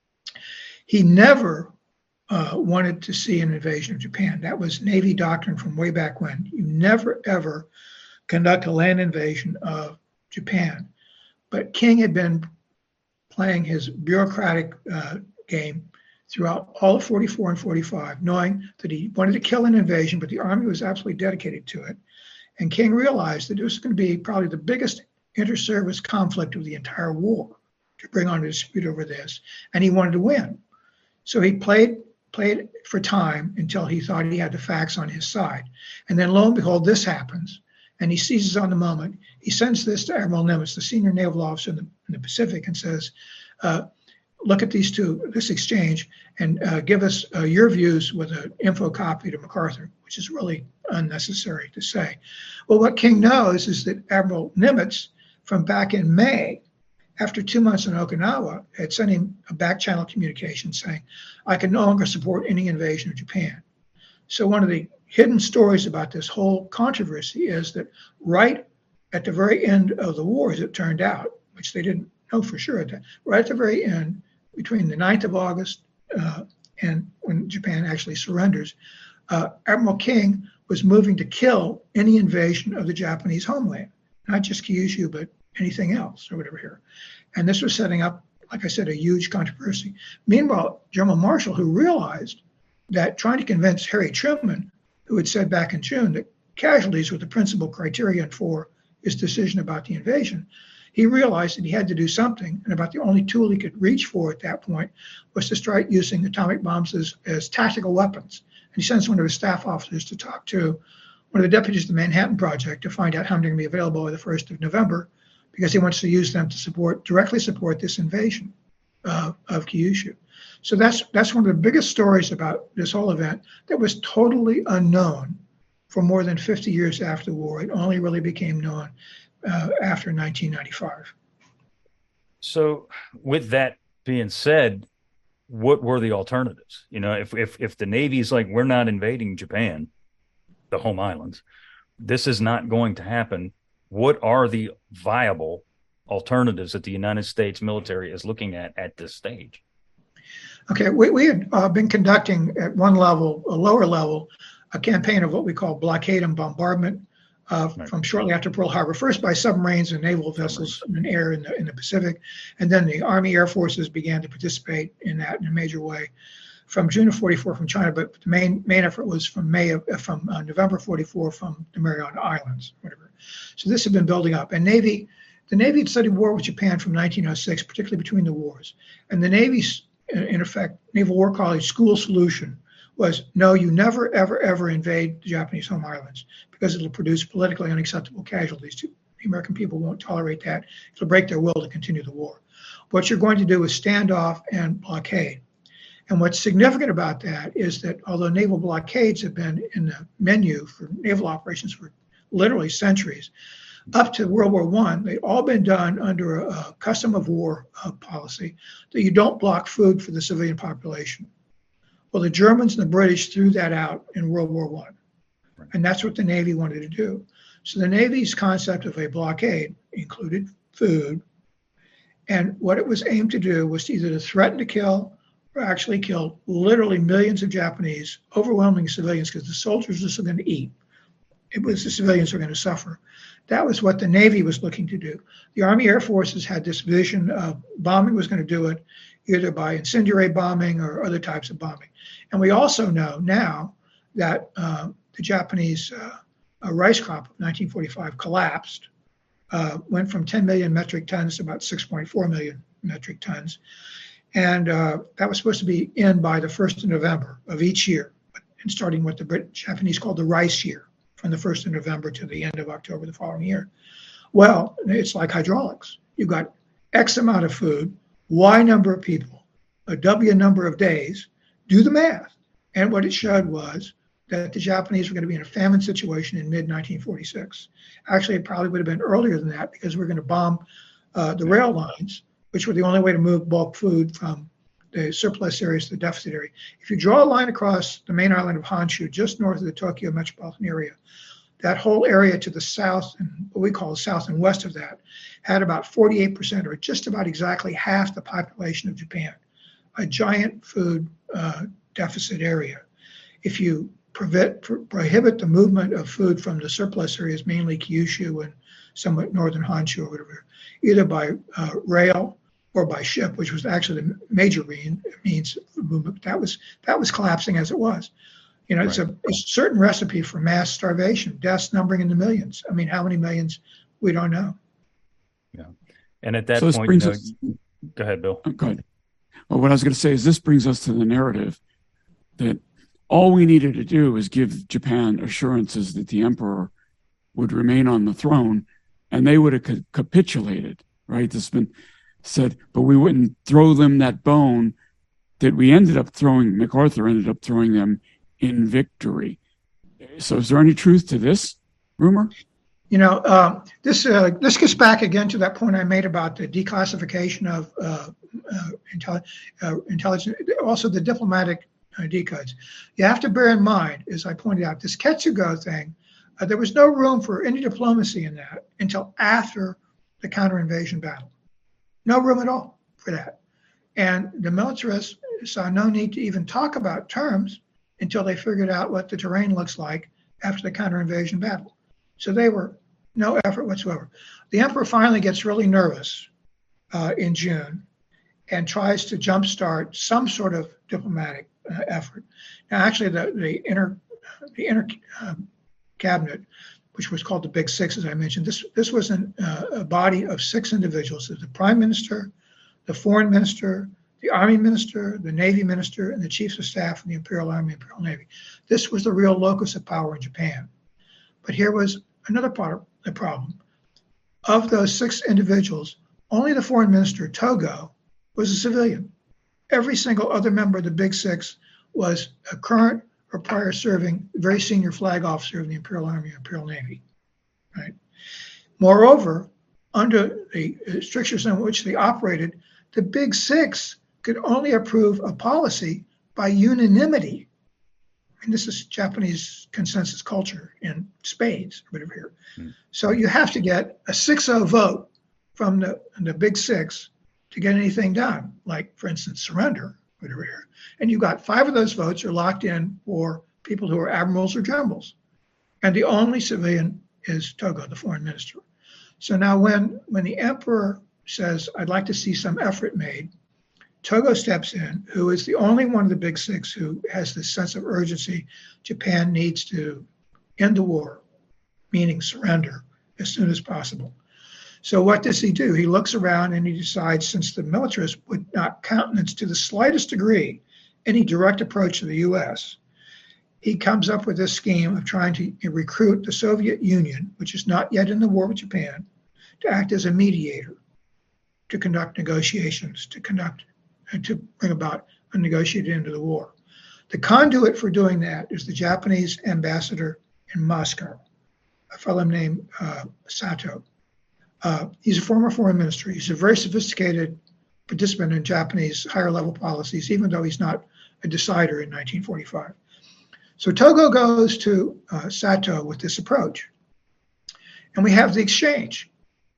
he never wanted to see an invasion of Japan. That was Navy doctrine from way back when. You never, ever conduct a land invasion of Japan. But King had been playing his bureaucratic game throughout all of 44 and 45, knowing that he wanted to kill an invasion, but the Army was absolutely dedicated to it. And King realized that it was going to be probably the biggest inter-service conflict of the entire war to bring on a dispute over this, and he wanted to win. So he played for time until he thought he had the facts on his side. And then lo and behold, this happens, and he seizes on the moment. He sends this to Admiral Nimitz, the senior naval officer in the Pacific, and says, look at this exchange, and give us your views with an info copy to MacArthur, which is really unnecessary to say. Well, what King knows is that Admiral Nimitz, from back in May, after 2 months in Okinawa, had sent him a back channel communication saying, I can no longer support any invasion of Japan. So one of the hidden stories about this whole controversy is that right at the very end of the war, as it turned out, which they didn't know for sure at that, right at the very end, between the 9th of August and when Japan actually surrenders, Admiral King was moving to kill any invasion of the Japanese homeland, not just Kyushu, but anything else or whatever here. And this was setting up, like I said, a huge controversy. Meanwhile, General Marshall, who realized that trying to convince Harry Truman, who had said back in June that casualties were the principal criterion for his decision about the invasion, he realized that he had to do something, and about the only tool he could reach for at that point was to start using atomic bombs as tactical weapons. And he sends one of his staff officers to talk to one of the deputies of the Manhattan Project to find out how many are going to be available by the 1st of November, because he wants to use them to directly support this invasion of Kyushu. So that's one of the biggest stories about this whole event that was totally unknown for more than 50 years after the war. It only really became known after 1995. So with that being said, what were the alternatives? If the Navy's like, we're not invading Japan, the home islands, this is not going to happen. What are the viable alternatives that the United States military is looking at this stage? Okay, we had been conducting at one level, a lower level, a campaign of what we call blockade and bombardment from shortly after Pearl Harbor, first by submarines and naval vessels and air in the Pacific, and then the Army Air Forces began to participate in that in a major way from June of 44 from China, but the main effort was from November 44 from the Mariana Islands, whatever. So this had been building up, and the Navy had studied war with Japan from 1906, particularly between the wars, and the Navy's, in effect, Naval War College school solution was, no, you never, ever, ever invade the Japanese home islands because it'll produce politically unacceptable casualties. The American people won't tolerate that. It'll break their will to continue the war. What you're going to do is stand off and blockade. And what's significant about that is that although naval blockades have been in the menu for naval operations for literally centuries, up to World War I, they've all been done under a custom of war policy that you don't block food for the civilian population. Well, the Germans and the British threw that out in World War I, and that's what the Navy wanted to do. So the Navy's concept of a blockade included food, and what it was aimed to do was either to threaten to kill or actually kill literally millions of Japanese, overwhelming civilians, because the soldiers were still going to eat. It was the civilians who were going to suffer. That was what the Navy was looking to do. The Army Air Forces had this vision of bombing was going to do it either by incendiary bombing or other types of bombing. And we also know now that the Japanese rice crop of 1945 collapsed, went from 10 million metric tons to about 6.4 million metric tons. And that was supposed to be in by the 1st of November of each year, and starting what the Japanese called the rice year, from the 1st of November to the end of October the following year. Well, it's like hydraulics. You've got X amount of food, Y number of people, a W number of days, do the math. And what it showed was that the Japanese were going to be in a famine situation in mid-1946. Actually, it probably would have been earlier than that because we're going to bomb the rail lines, which were the only way to move bulk food from the surplus areas to the deficit area. If you draw a line across the main island of Honshu, just north of the Tokyo metropolitan area, that whole area to the south and what we call the south and west of that had about 48%, or just about exactly half the population of Japan, a giant food deficit area. If you prohibit the movement of food from the surplus areas, mainly Kyushu and somewhat northern Honshu or whatever, either by rail or by ship, which was actually the major means of movement. That was collapsing as it was. You know, it's a certain recipe for mass starvation, deaths numbering in the millions. I mean, how many millions? We don't know. Yeah. And at that So this point, brings us, go ahead, Bill. go ahead. Well, what I was going to say is this brings us to the narrative that all we needed to do was give Japan assurances that the emperor would remain on the throne, and they would have capitulated, right? This has been said, but we wouldn't throw them that bone that we ended up throwing. MacArthur ended up throwing them in victory. So is there any truth to this rumor? You know, this gets back again to that point I made about the declassification of intelligence, also the diplomatic decodes. You have to bear in mind, as I pointed out, this Ketsugo thing, there was no room for any diplomacy in that until after the counter-invasion battle. No room at all for that. And the militarists saw no need to even talk about terms until they figured out what the terrain looks like after the counter-invasion battle. So they were no effort whatsoever. The emperor finally gets really nervous in June and tries to jumpstart some sort of diplomatic effort. Now, actually, the inner cabinet, which was called the Big Six, as I mentioned, this was a body of 6 individuals: the prime minister, the foreign minister, the army minister, the navy minister, and the chiefs of staff in the Imperial Army and Imperial Navy. This was the real locus of power in Japan. But here was another part of the problem. Of those 6 individuals, only the foreign minister, Togo, was a civilian. Every single other member of the Big Six was a current or prior serving, very senior flag officer of the Imperial Army and Imperial Navy. Right? Moreover, under the strictures in which they operated, the Big Six could only approve a policy by unanimity. And this is Japanese consensus culture in spades, or whatever here. So you have to get a 6-0 vote from the Big Six to get anything done, like, for instance, surrender, whatever here. And you got 5 of those votes are locked in for people who are admirals or generals. And the only civilian is Togo, the foreign minister. So now when the emperor says, I'd like to see some effort made, Togo steps in, who is the only one of the Big Six who has this sense of urgency. Japan needs to end the war, meaning surrender as soon as possible. So what does he do? He looks around and he decides, since the militarists would not countenance to the slightest degree any direct approach to the U.S., he comes up with this scheme of trying to recruit the Soviet Union, which is not yet in the war with Japan, to act as a mediator, to conduct negotiations, to bring about a negotiated end to the war. The conduit for doing that is the Japanese ambassador in Moscow, a fellow named Sato. He's a former foreign minister. He's a very sophisticated participant in Japanese higher level policies, even though he's not a decider in 1945. So Togo goes to Sato with this approach. And we have the exchange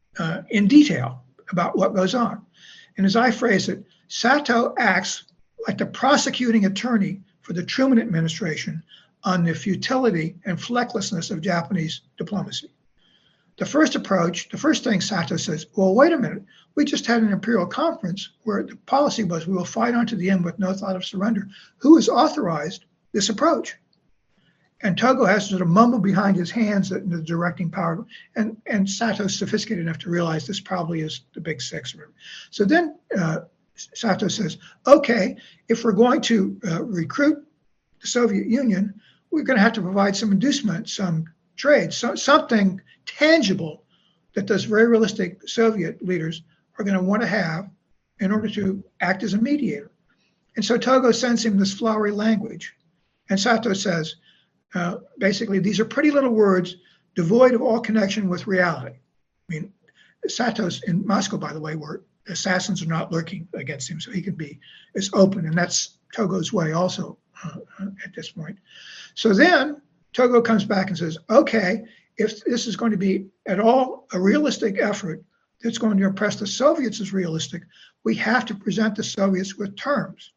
in detail about what goes on. And as I phrase it, Sato acts like the prosecuting attorney for the Truman administration on the futility and flecklessness of Japanese diplomacy. The first thing Sato says, well, wait a minute, we just had an imperial conference where the policy was we will fight on to the end with no thought of surrender. Who has authorized this approach? And Togo has to sort of mumble behind his hands the directing power. And Sato's sophisticated enough to realize this probably is the Big Six. So then Sato says, okay, if we're going to recruit the Soviet Union, we're going to have to provide some inducement, some trade, something tangible that those very realistic Soviet leaders are going to want to have in order to act as a mediator. And so Togo sends him this flowery language. And Sato says, basically, these are pretty little words devoid of all connection with reality. I mean, Sato's in Moscow, by the way, where assassins are not lurking against him, so he can be as open, and that's Togo's way also at this point. So then Togo comes back and says, okay, if this is going to be at all a realistic effort that's going to impress the Soviets as realistic, we have to present the Soviets with terms.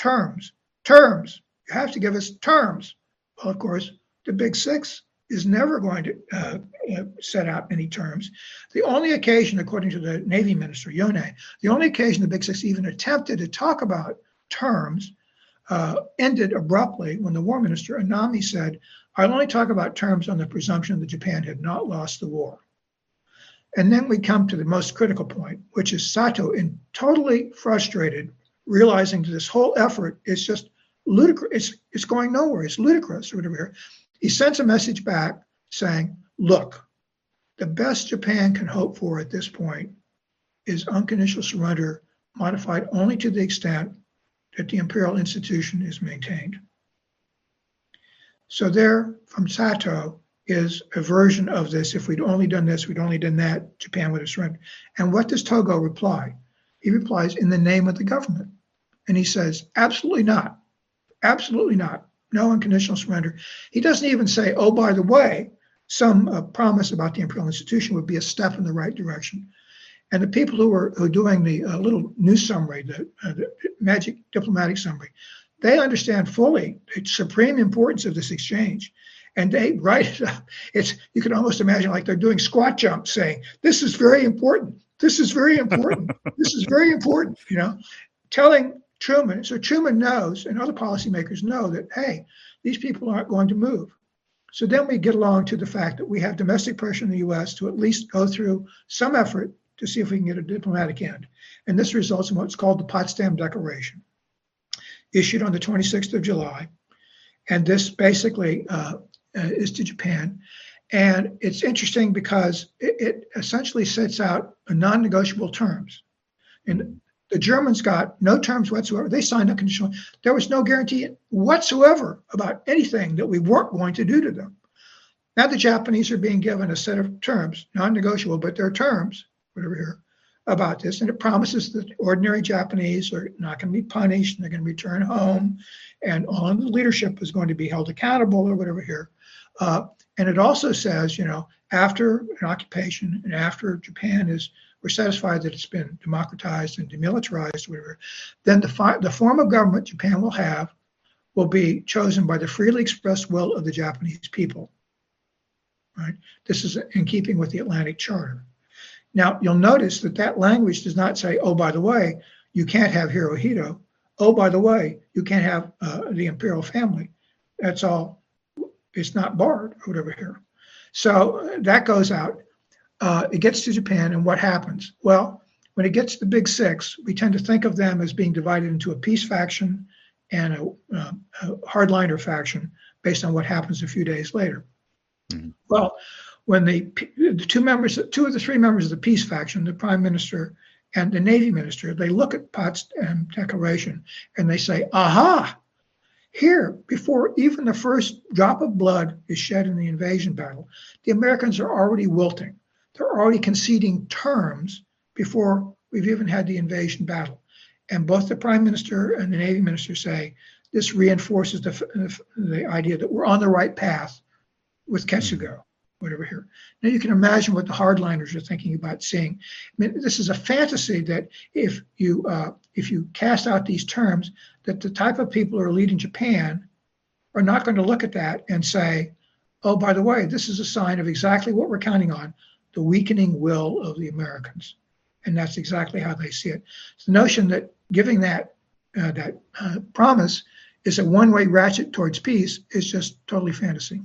You have to give us terms. Well, of course, the Big Six is never going to set out any terms. The only occasion, according to the Navy Minister, Yone, the only occasion the Big Six even attempted to talk about terms ended abruptly when the War Minister, Anami, said, I'll only talk about terms on the presumption that Japan had not lost the war. And then we come to the most critical point, which is Sato, in totally frustrated, realizing that this whole effort is just ludicrous. It's going nowhere. It's ludicrous or whatever. He sends a message back saying, look, the best Japan can hope for at this point is unconditional surrender, modified only to the extent that the imperial institution is maintained. So there, from Sato, is a version of this. If we'd only done this, we'd only done that, Japan would have surrendered. And what does Togo reply? He replies, in the name of the government. And he says, absolutely not. Absolutely not. No unconditional surrender. He doesn't even say, oh, by the way, some promise about the imperial institution would be a step in the right direction. And the people who are doing the little news summary, the magic diplomatic summary, they understand fully the supreme importance of this exchange. And they write it up. You can almost imagine like they're doing squat jumps saying, this is very important. This is very important. This is very important, telling Truman. So Truman knows, and other policymakers know that, hey, these people aren't going to move. So then we get along to the fact that we have domestic pressure in the U.S. to at least go through some effort to see if we can get a diplomatic end. And this results in what's called the Potsdam Declaration, issued on the 26th of July. And this basically is to Japan. And it's interesting because it essentially sets out a non-negotiable terms. And the Germans got no terms whatsoever. They signed unconditional. There was no guarantee whatsoever about anything that we weren't going to do to them. Now the Japanese are being given a set of terms, non-negotiable, but they're terms, whatever here, about this. And it promises that ordinary Japanese are not going to be punished, and they're going to return home, and all of the leadership is going to be held accountable or whatever here. And it also says, after an occupation and after Japan we're satisfied that it's been democratized and demilitarized, whatever, then the form of government Japan will have will be chosen by the freely expressed will of the Japanese people. Right? This is in keeping with the Atlantic Charter. Now, you'll notice that language does not say, oh, by the way, you can't have Hirohito. Oh, by the way, you can't have the imperial family. That's all. It's not barred or whatever here. So that goes out. It gets to Japan, and what happens? Well, when it gets to the Big Six, we tend to think of them as being divided into a peace faction and a hardliner faction based on what happens a few days later. Mm-hmm. Well, when the two of the three members of the peace faction, the prime minister and the Navy minister, they look at Potsdam Declaration and they say, aha, here, before even the first drop of blood is shed in the invasion battle, the Americans are already wilting. They're already conceding terms before we've even had the invasion battle. And both the prime minister and the Navy minister say this reinforces the idea that we're on the right path with Ketsugo, whatever here. Now you can imagine what the hardliners are thinking about seeing. I mean, this is a fantasy that if you cast out these terms, that the type of people who are leading Japan are not going to look at that and say, oh, by the way, this is a sign of exactly what we're counting on, the weakening will of the Americans. And that's exactly how they see it. It's the notion that giving that promise is a one-way ratchet towards peace is just totally fantasy.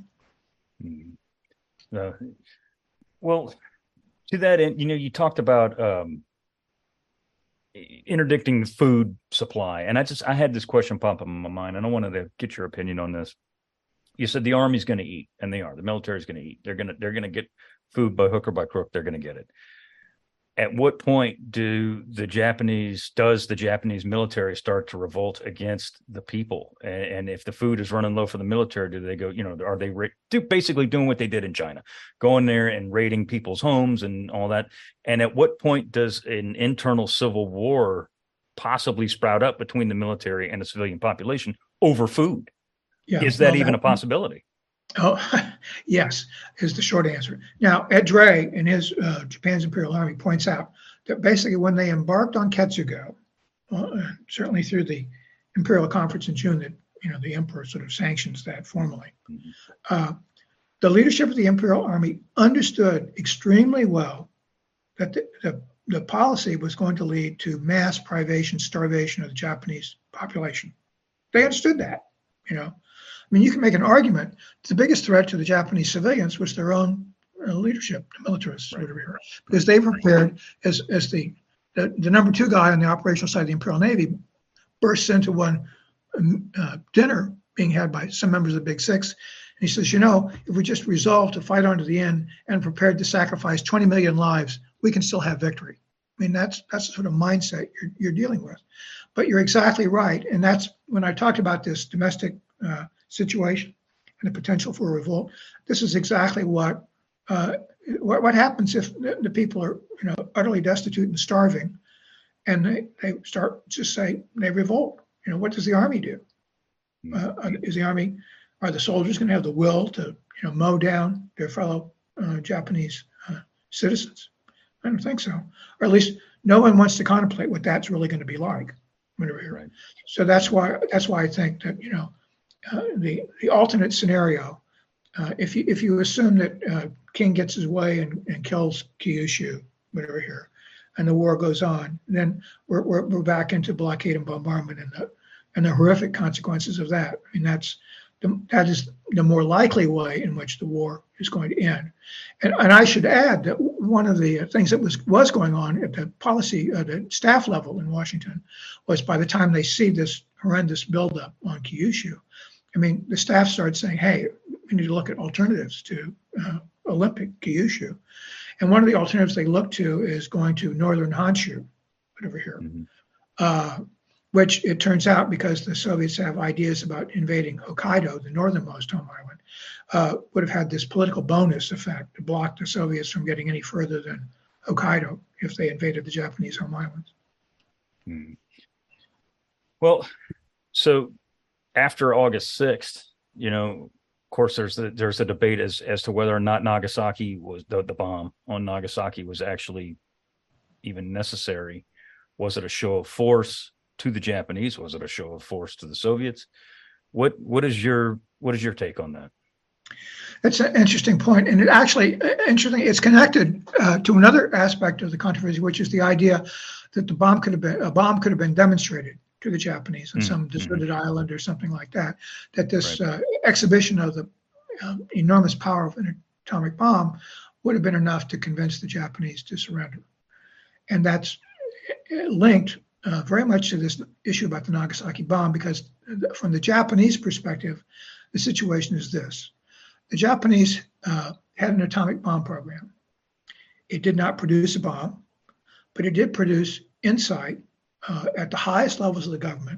Well, to that end, you talked about interdicting the food supply, and I had this question pop up in my mind, and I wanted to get your opinion on this. You said the Army's going to eat, and they are. The military's going to eat. They're going to get food by hook or by crook. They're going to get it. at what point does the Japanese military start to revolt against the people? And if the food is running low for the military, do they go, are they basically doing what they did in China, going there and raiding people's homes and all that? And at what point does an internal civil war possibly sprout up between the military and the civilian population over food? Yeah, Is that even a possibility? Oh, yes, is the short answer. Now, Ed Dray in his Japan's Imperial Army points out that basically when they embarked on Ketsugo, certainly through the Imperial Conference in June, that the emperor sort of sanctions that formally. The leadership of the Imperial Army understood extremely well that the policy was going to lead to mass privation, starvation of the Japanese population. They understood that, I mean, you can make an argument the biggest threat to the Japanese civilians was their own leadership, the militarists, whatever, because they prepared as the number two guy on the operational side of the Imperial Navy bursts into one dinner being had by some members of the Big Six. And he says, if we just resolve to fight on to the end and prepared to sacrifice 20 million lives, we can still have victory. I mean, that's the sort of mindset you're dealing with. But you're exactly right. And that's when I talked about this domestic situation and the potential for a revolt. This is exactly what happens if the people are utterly destitute and starving, and they start to say they revolt. What does the army do? Are the soldiers going to have the will to mow down their fellow Japanese citizens? I don't think so, or at least no one wants to contemplate what that's really going to be like. Right. So that's why I think that the alternate scenario, if you assume that King gets his way and kills Kyushu, whatever here, and the war goes on, then we're back into blockade and bombardment and the horrific consequences of that. I mean, that is the more likely way in which the war is going to end. And I should add that one of the things that was going on at the policy, the staff level in Washington, was by the time they see this horrendous buildup on Kyushu, I mean, the staff started saying, hey, we need to look at alternatives to Olympic Kyushu. And one of the alternatives they look to is going to northern Honshu, whatever here, which it turns out, because the Soviets have ideas about invading Hokkaido, the northernmost home island, would have had this political bonus effect to block the Soviets from getting any further than Hokkaido if they invaded the Japanese home islands. Well, so after August 6th, of course, there's a debate as to whether or not Nagasaki was the bomb on Nagasaki was actually even necessary. Was it a show of force to the Japanese? Was it a show of force to the Soviets? What is your take on that? That's an interesting point, and it's connected to another aspect of the controversy, which is the idea that a bomb could have been demonstrated to the Japanese on some deserted island or something like that. That this exhibition of the enormous power of an atomic bomb would have been enough to convince the Japanese to surrender, and that's linked very much to this issue about the Nagasaki bomb, because from the Japanese perspective, the situation is this. The Japanese had an atomic bomb program. It did not produce a bomb, but it did produce insight at the highest levels of the government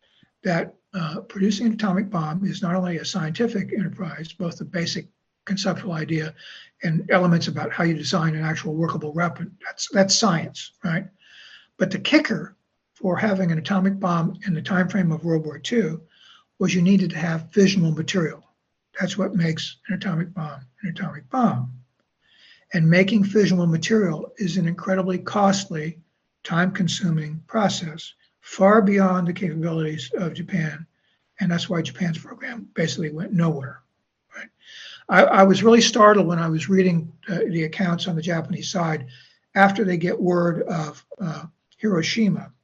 that producing an atomic bomb is not only a scientific enterprise, both the basic conceptual idea and elements about how you design an actual workable weapon. That's science, right? But the kicker for having an atomic bomb in the time frame of World War II was you needed to have fissionable material. That's what makes an atomic bomb an atomic bomb. And making fissionable material is an incredibly costly, time-consuming process, far beyond the capabilities of Japan. And that's why Japan's program basically went nowhere. Right? I was really startled when I was reading the accounts on the Japanese side after they get word of Hiroshima.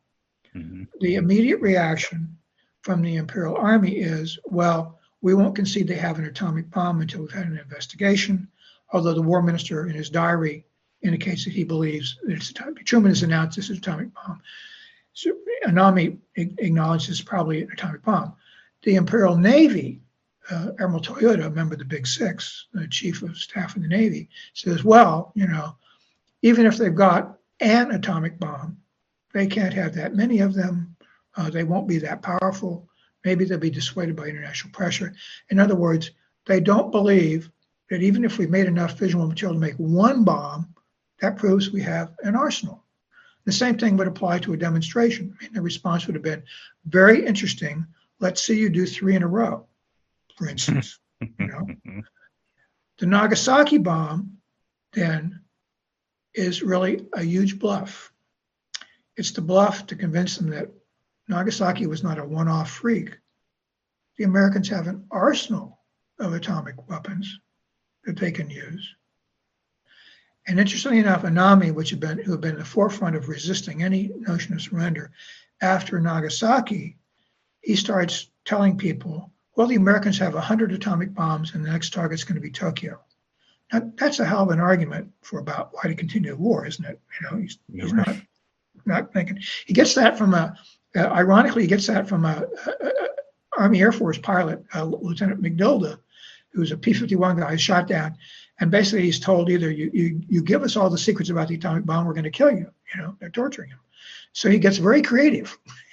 The immediate reaction from the Imperial Army is, well, we won't concede they have an atomic bomb until we've had an investigation, although the war minister in his diary indicates that he believes that it's atomic. Truman has announced this is an atomic bomb. So Anami acknowledges probably an atomic bomb. The Imperial Navy, Admiral Toyota, a member of the Big Six, the chief of staff in the Navy, says, well, even if they've got an atomic bomb. They can't have that many of them. They won't be that powerful. Maybe they'll be dissuaded by international pressure. In other words, they don't believe that even if we made enough fissionable material to make one bomb, that proves we have an arsenal. The same thing would apply to a demonstration. I mean, the response would have been very interesting. Let's see you do 3 in a row, for instance. The Nagasaki bomb then is really a huge bluff. It's the bluff to convince them that Nagasaki was not a one-off freak. The Americans have an arsenal of atomic weapons that they can use. And interestingly enough, Anami, who had been at the forefront of resisting any notion of surrender after Nagasaki, he starts telling people, well, the Americans have 100 atomic bombs and the next target's going to be Tokyo. Now, that's a hell of an argument for about why to continue the war, isn't it? He's not thinking. He gets that from ironically, he gets that from a Army Air Force pilot, Lieutenant McDilda, who's a P-51 guy, shot down. And basically he's told either you give us all the secrets about the atomic bomb, we're going to kill you. They're torturing him. So he gets very creative.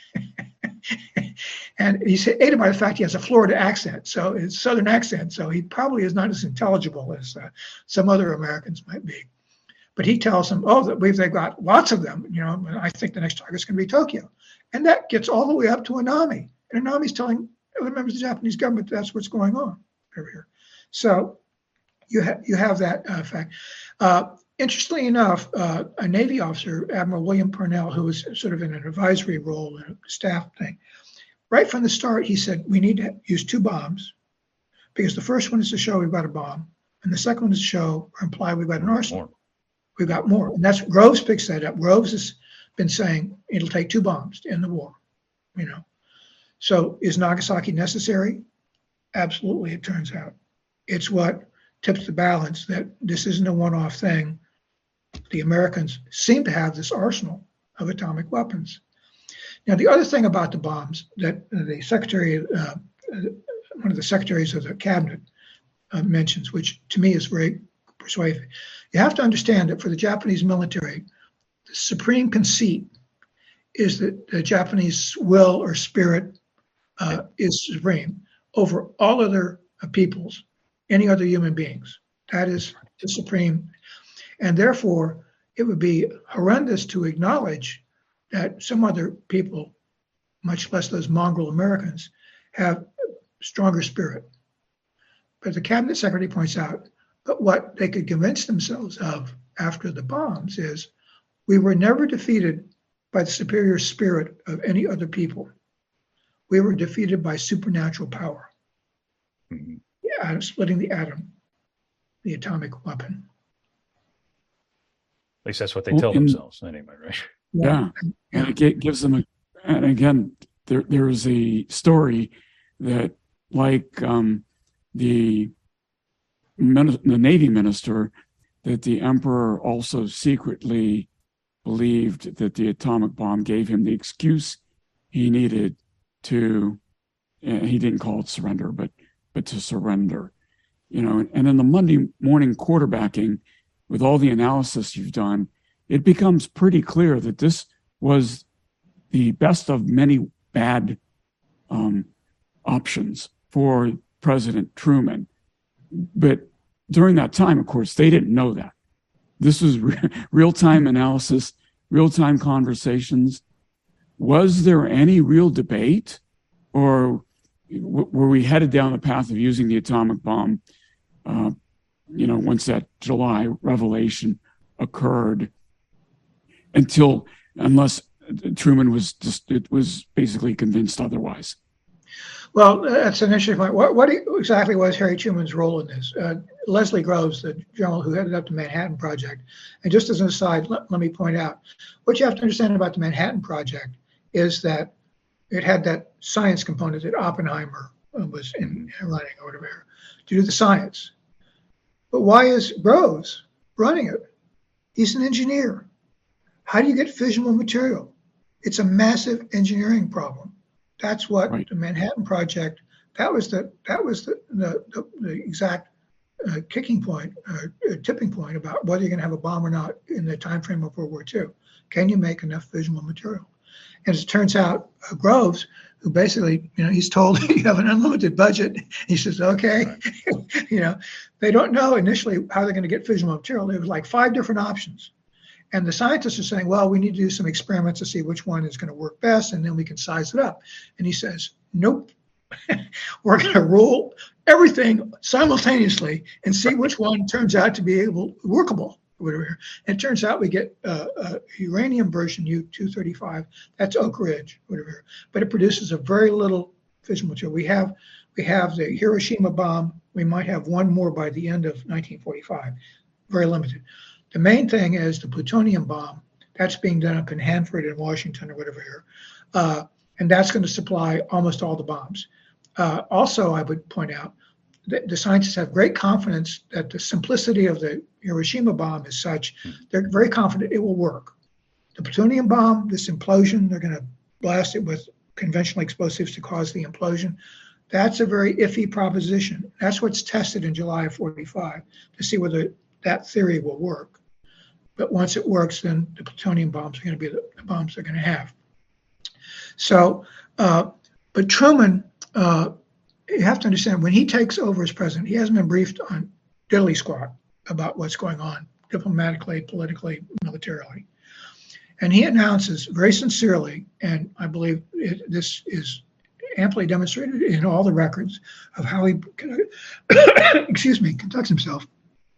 And he's aided by the fact he has a Florida accent, so it's Southern accent. So he probably is not as intelligible as some other Americans might be. But he tells them, they've got lots of them. I think the next target's going to be Tokyo. And that gets all the way up to Anami. And Anami's telling other members of the Japanese government that's what's going on over here. So you have that fact. Interestingly enough, a Navy officer, Admiral William Purnell, who was sort of in an advisory role in a staff thing, right from the start, he said, we need to use 2 bombs because the first one is to show we've got a bomb, and the second one is to show or imply we've got an arsenal. We've got more. And that's Groves picks that up. Groves has been saying it'll take 2 bombs to end the war. So is Nagasaki necessary? Absolutely, it turns out. It's what tips the balance that this isn't a one-off thing. The Americans seem to have this arsenal of atomic weapons. Now, the other thing about the bombs that the secretary, one of the secretaries of the cabinet mentions, which to me is very persuasive, you have to understand that for the Japanese military, the supreme conceit is that the Japanese will or spirit is supreme over all other peoples, any other human beings. That is the supreme. And therefore, it would be horrendous to acknowledge that some other people, much less those mongrel Americans, have stronger spirit. But the cabinet secretary points out that what they could convince themselves of after the bombs is we were never defeated by the superior spirit of any other people. We were defeated by supernatural power. Splitting the atom, the atomic weapon. At least that's what they tell themselves anyway, right? Yeah. And it gives them and again, there's a story that like the Navy minister, that the emperor also secretly believed that the atomic bomb gave him the excuse he needed to, he didn't call it surrender, but to surrender, and in the Monday morning quarterbacking, with all the analysis you've done, it becomes pretty clear that this was the best of many bad options for President Truman. But during that time, of course, they didn't know that. This was real-time analysis, real-time conversations. Was there any real debate, or were we headed down the path of using the atomic bomb, once that July revelation occurred, unless Truman was basically convinced otherwise? Well, that's an interesting point. What exactly was Harry Truman's role in this? Leslie Groves, the general who headed up the Manhattan Project, and just as an aside, let me point out, what you have to understand about the Manhattan Project is that it had that science component that Oppenheimer was in running or whatever, to do the science. But why is Groves running it? He's an engineer. How do you get fissionable material? It's a massive engineering problem. That's what the Manhattan Project, that was the exact kicking point, tipping point about whether you're going to have a bomb or not in the time frame of World War II. Can you make enough fissionable material? And as it turns out, Groves, who basically, he's told you have an unlimited budget. He says, okay, right. They don't know initially how they're going to get fissionable material. There was like 5 different options. And the scientists are saying, well, we need to do some experiments to see which one is going to work best, and then we can size it up. And he says, nope, we're going to roll everything simultaneously and see which one turns out to be workable. Whatever. And it turns out we get a uranium version U-235. That's Oak Ridge, whatever. But it produces a very little fission material. We have the Hiroshima bomb. We might have one more by the end of 1945. Very limited. The main thing is the plutonium bomb. That's being done up in Hanford in Washington or whatever here. And that's going to supply almost all the bombs. Also, I would point out that the scientists have great confidence that the simplicity of the Hiroshima bomb is such, they're very confident it will work. The plutonium bomb, this implosion, they're going to blast it with conventional explosives to cause the implosion. That's a very iffy proposition. That's what's tested in July of 45 to see whether that theory will work. But once it works, then the plutonium bombs are going to be the bombs they're going to have. So, but Truman, you have to understand, when he takes over as president, he hasn't been briefed on diddly squat about what's going on diplomatically, politically, militarily. And he announces very sincerely, and I believe this is amply demonstrated in all the records of how he, conducts himself.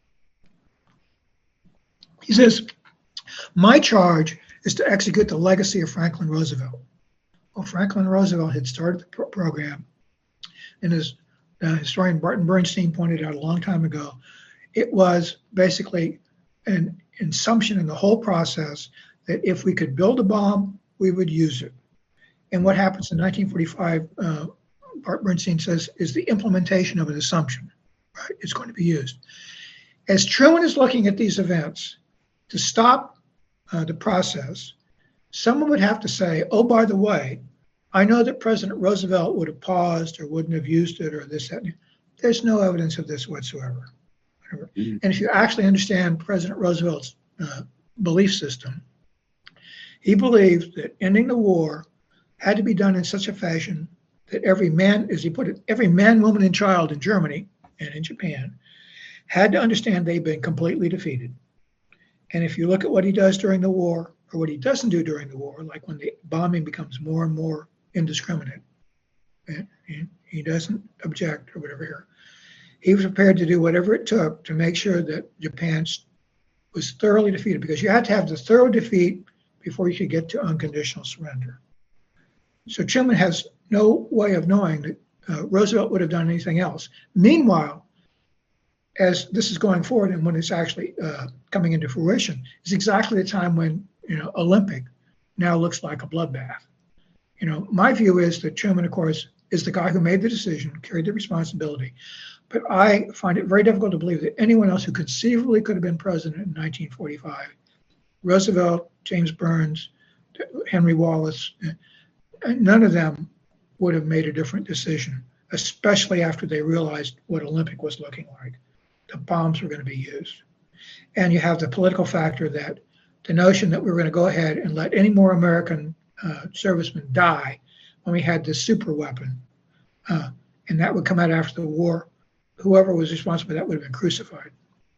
He says, my charge is to execute the legacy of Franklin Roosevelt. Well, Franklin Roosevelt had started the program, and as historian Barton Bernstein pointed out a long time ago, it was basically an assumption in the whole process that if we could build a bomb, we would use it. And what happens in 1945, Bart Bernstein says, is the implementation of an assumption, right? It's going to be used. As Truman is looking at these events, to stop the process, someone would have to say, oh, by the way, I know that President Roosevelt would have paused or wouldn't have used it or this, that. There's no evidence of this whatsoever. Mm-hmm. And if you actually understand President Roosevelt's belief system, he believed that ending the war had to be done in such a fashion that every man, as he put it, every man, woman, and child in Germany and in Japan had to understand they've been completely defeated. And if you look at what he does during the war or what he doesn't do during the war, like when the bombing becomes more and more indiscriminate, and he doesn't object or whatever here, he was prepared to do whatever it took to make sure that Japan was thoroughly defeated, because you had to have the thorough defeat before you could get to unconditional surrender. So Truman has no way of knowing that Roosevelt would have done anything else. Meanwhile, as this is going forward and when it's actually coming into fruition, is exactly the time when, Olympic now looks like a bloodbath. My view is that Truman, of course, is the guy who made the decision, carried the responsibility. But I find it very difficult to believe that anyone else who conceivably could have been president in 1945, Roosevelt, James Burns, Henry Wallace, none of them would have made a different decision, especially after they realized what Olympic was looking like. The bombs were going to be used. And you have the political factor that the notion that we were going to go ahead and let any more American servicemen die when we had this super weapon, and that would come out after the war. Whoever was responsible for that would have been crucified.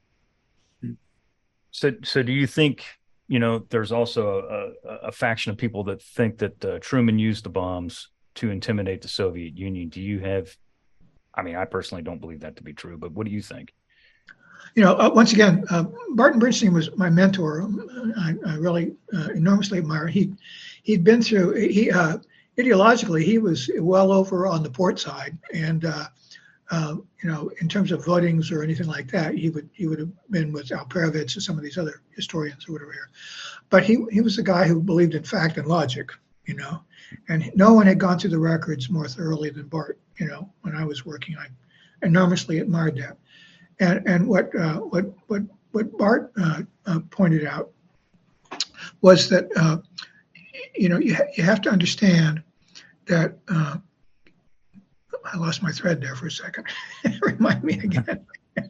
So do you think, there's also a faction of people that think that Truman used the bombs to intimidate the Soviet Union? Do you have, I personally don't believe that to be true, but what do you think? Once again, Barton Bernstein was my mentor. I really enormously admire. He'd been through, ideologically, he was well over on the port side. And, in terms of votings or anything like that, he would have been with Alperovitz or some of these other historians or whatever here. But he was a guy who believed in fact and logic, and no one had gone through the records more thoroughly than Bart. When I was working, I enormously admired that. And what Bart pointed out was that you have to understand that I lost my thread there for a second. Remind me again.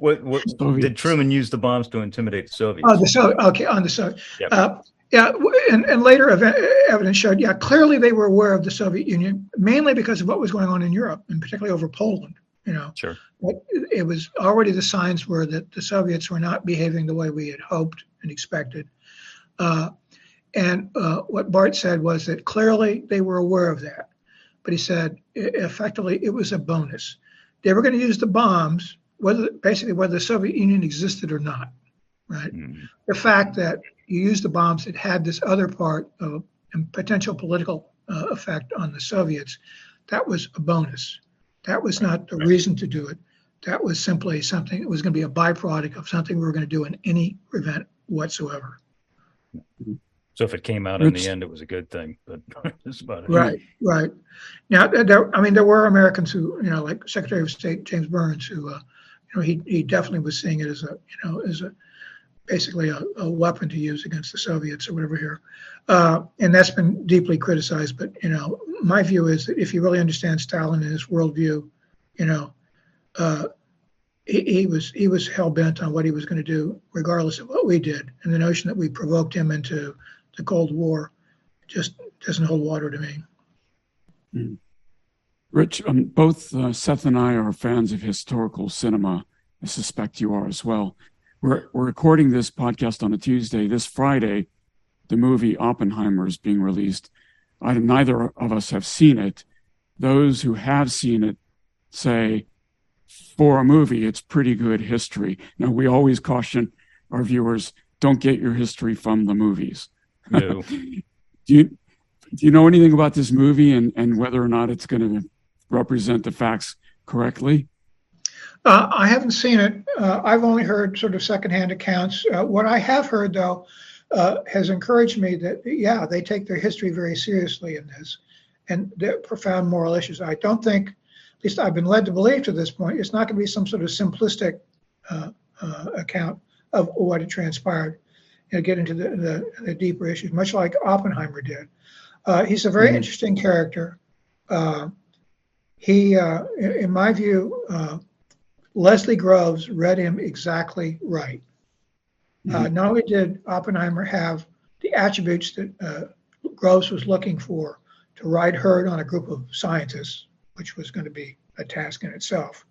What did Soviets. Truman use the bombs to intimidate the Soviets? Oh, the Soviet. Okay, on the Soviet. Yep. Yeah, and later evidence showed, yeah, clearly they were aware of the Soviet Union, mainly because of what was going on in Europe, and particularly over Poland. Sure. But it was already, the signs were that the Soviets were not behaving the way we had hoped and expected. And what Bart said was that clearly they were aware of that. But he said, effectively, it was a bonus. They were going to use the bombs, whether the Soviet Union existed or not, right? Mm. The fact that you used the bombs that had this other part of potential political effect on the Soviets, that was a bonus. That was not the reason to do it. That was simply something that was going to be a byproduct of something we were going to do in any event whatsoever. So if it came out in the end, it was a good thing, but that's about it. Right. Now, there were Americans who, like Secretary of State James Burns, who, he definitely was seeing it as basically a weapon to use against the Soviets or whatever here. And that's been deeply criticized. But, my view is that if you really understand Stalin and his worldview, he was hell bent on what he was going to do, regardless of what we did. And the notion that we provoked him into the Cold War just doesn't hold water to me. Mm. Rich, both Seth and I are fans of historical cinema. I suspect you are as well. We're recording this podcast on a Tuesday. This Friday, the movie Oppenheimer is being released. Neither of us have seen it. Those who have seen it say, for a movie, it's pretty good history. Now, we always caution our viewers, don't get your history from the movies. No. Do you know anything about this movie and whether or not it's going to represent the facts correctly? I haven't seen it. I've only heard sort of secondhand accounts. What I have heard, though, has encouraged me that, yeah, they take their history very seriously in this and they're profound moral issues. I don't think, at least I've been led to believe to this point, it's not going to be some sort of simplistic account of what had transpired and get into the deeper issues, much like Oppenheimer did. He's a very interesting character. He, in my view, Leslie Groves read him exactly right. Not only did Oppenheimer have the attributes that Groves was looking for to ride herd on a group of scientists, which was going to be a task in itself,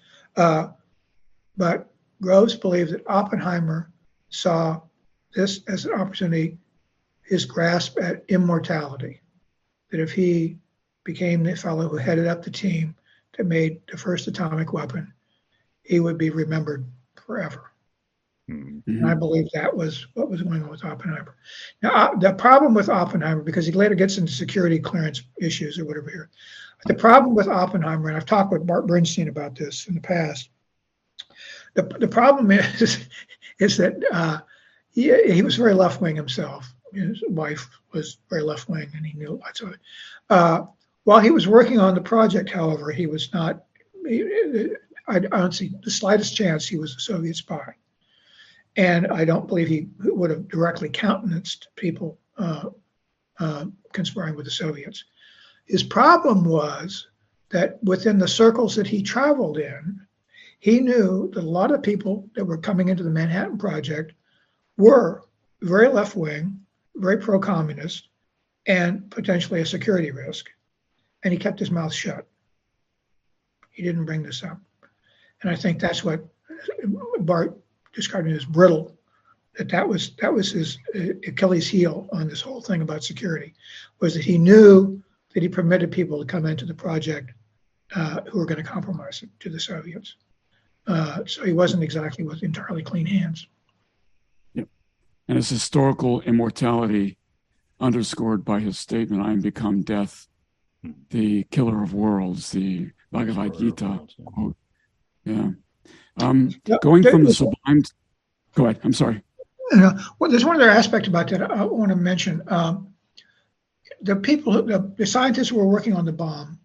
but Groves believed that Oppenheimer saw this as an opportunity, his grasp at immortality, that if he became the fellow who headed up the team that made the first atomic weapon, he would be remembered forever. Mm-hmm. And I believe that was what was going on with Oppenheimer. Now, the problem with Oppenheimer, because he later gets into security clearance issues or whatever here, the problem with Oppenheimer, and I've talked with Bart Bernstein about this in the past, the problem is that he was very left-wing himself. His wife was very left-wing, and he knew lots of it. While he was working on the project, however, he was not, I don't see the slightest chance he was a Soviet spy. And I don't believe he would have directly countenanced people conspiring with the Soviets. His problem was that within the circles that he traveled in, he knew that a lot of people that were coming into the Manhattan Project were very left-wing, very pro-communist, and potentially a security risk. And he kept his mouth shut. He didn't bring this up. And I think that's what Bart described as brittle, that was his Achilles heel on this whole thing about security, was that he knew that he permitted people to come into the project who were going to compromise it to the Soviets. So he wasn't exactly with entirely clean hands. Yep. And his historical immortality underscored by his statement, I am become death, the killer of worlds, the Bhagavad Gita quote. Yeah. Going from the sublime. Go ahead. I'm sorry. Well, there's one other aspect about that I want to mention. The people, the scientists who were working on the bomb,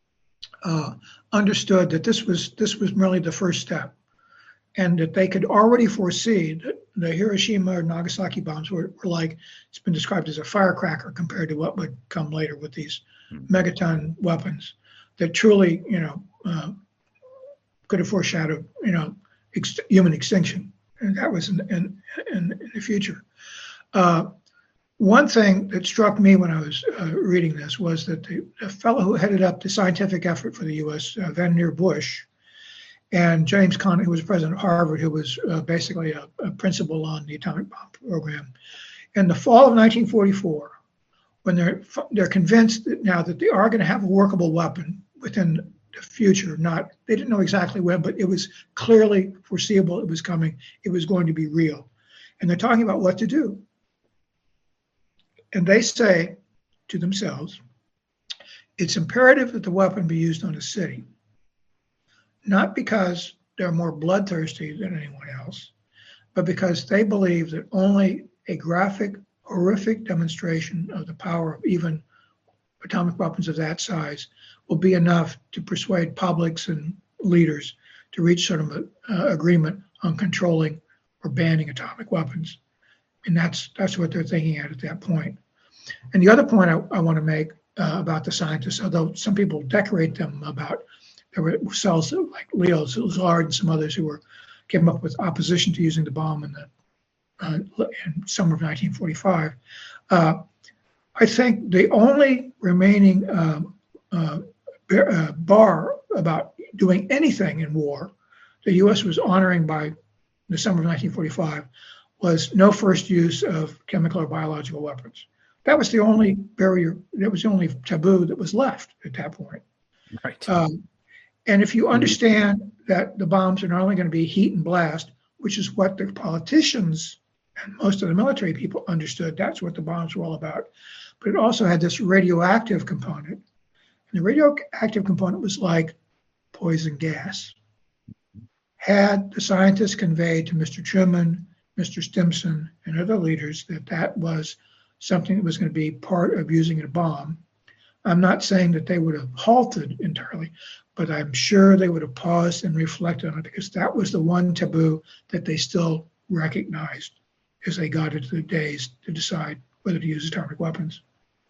understood that this was merely the first step, and that they could already foresee that the Hiroshima or Nagasaki bombs were like, it's been described as a firecracker compared to what would come later with these megaton weapons that truly, could have foreshadowed, human extinction, and that was in the future. One thing that struck me when I was reading this was that the fellow who headed up the scientific effort for the U.S., Vannevar Bush, and James Conant, who was president of Harvard, who was basically a principal on the atomic bomb program, in the fall of 1944, when they're convinced that now that they are going to have a workable weapon within the future, they didn't know exactly when, but it was clearly foreseeable it was coming, it was going to be real. And they're talking about what to do. And they say to themselves, it's imperative that the weapon be used on a city, not because they're more bloodthirsty than anyone else, but because they believe that only a graphic, horrific demonstration of the power of even atomic weapons of that size will be enough to persuade publics and leaders to reach sort of an agreement on controlling or banning atomic weapons. And that's what they're thinking at that point. And the other point I want to make about the scientists, although some people decorate them about, there were cells like Leo Szilard and some others who came up with opposition to using the bomb in summer of 1945. I think the only remaining bar about doing anything in war the U.S. was honoring by the summer of 1945 was no first use of chemical or biological weapons. That was the only barrier, that was the only taboo that was left at that point. Right. And if you understand that the bombs are not only going to be heat and blast, which is what the politicians and most of the military people understood, that's what the bombs were all about, but it also had this radioactive component. And the radioactive component was like poison gas. Had the scientists conveyed to Mr. Truman, Mr. Stimson, and other leaders that was something that was going to be part of using a bomb, I'm not saying that they would have halted entirely, but I'm sure they would have paused and reflected on it, because that was the one taboo that they still recognized as they got into the days to decide whether to use atomic weapons.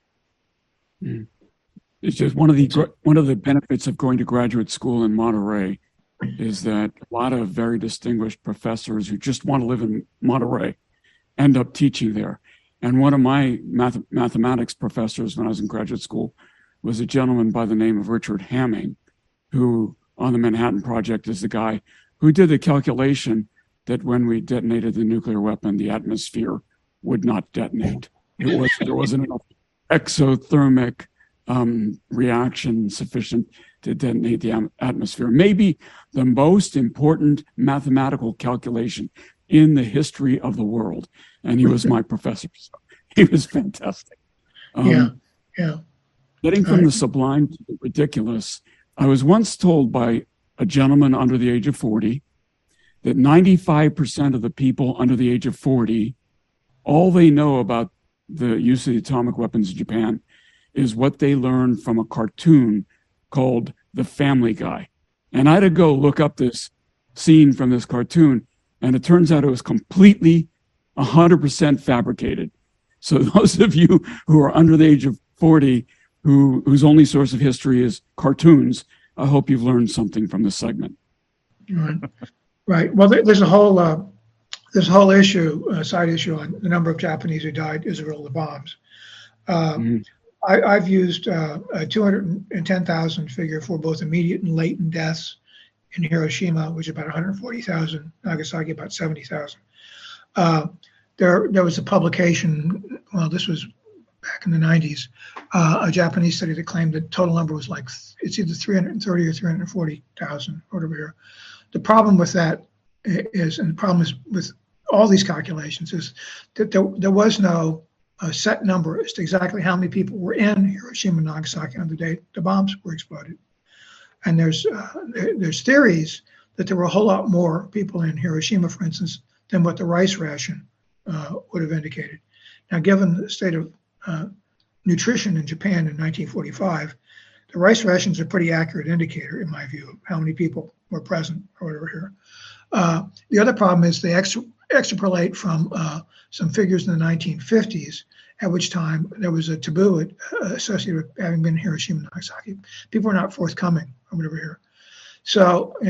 It's just one of the benefits of going to graduate school in Monterey is that a lot of very distinguished professors who just want to live in Monterey end up teaching there. And one of my mathematics professors when I was in graduate school was a gentleman by the name of Richard Hamming, who on the Manhattan Project is the guy who did the calculation that when we detonated the nuclear weapon, the atmosphere would not detonate. There wasn't enough exothermic reaction sufficient to detonate the atmosphere. Maybe the most important mathematical calculation in the history of the world. And he was my professor. So he was fantastic. Yeah. Getting from the sublime to the ridiculous, I was once told by a gentleman under the age of 40 that 95% of the people under the age of 40, all they know about the use of the atomic weapons in Japan is what they learned from a cartoon called The Family Guy. And I had to go look up this scene from this cartoon, and it turns out it was completely 100% fabricated. So those of you who are under the age of 40, whose only source of history is cartoons, I hope you've learned something from this segment. Right. Well, there's a whole issue, side issue on the number of Japanese who died as a result of the bombs. I've used a 210,000 figure for both immediate and latent deaths in Hiroshima, which is about 140,000, Nagasaki about 70,000. There was a publication, well, this was back in the 90s, a Japanese study that claimed the total number was like, it's either 330 or 340,000 over here. The problem with that is, and the problem is with all these calculations, is that there was no set number as to exactly how many people were in Hiroshima and Nagasaki on the day the bombs were exploded. And there's theories that there were a whole lot more people in Hiroshima, for instance, than what the rice ration would have indicated. Now, given the state of nutrition in Japan in 1945, the rice rations are a pretty accurate indicator, in my view, of how many people were present or whatever here. The other problem is they extrapolate from some figures in the 1950s, at which time there was a taboo associated with having been in Hiroshima and Nagasaki. People were not forthcoming or whatever here. So,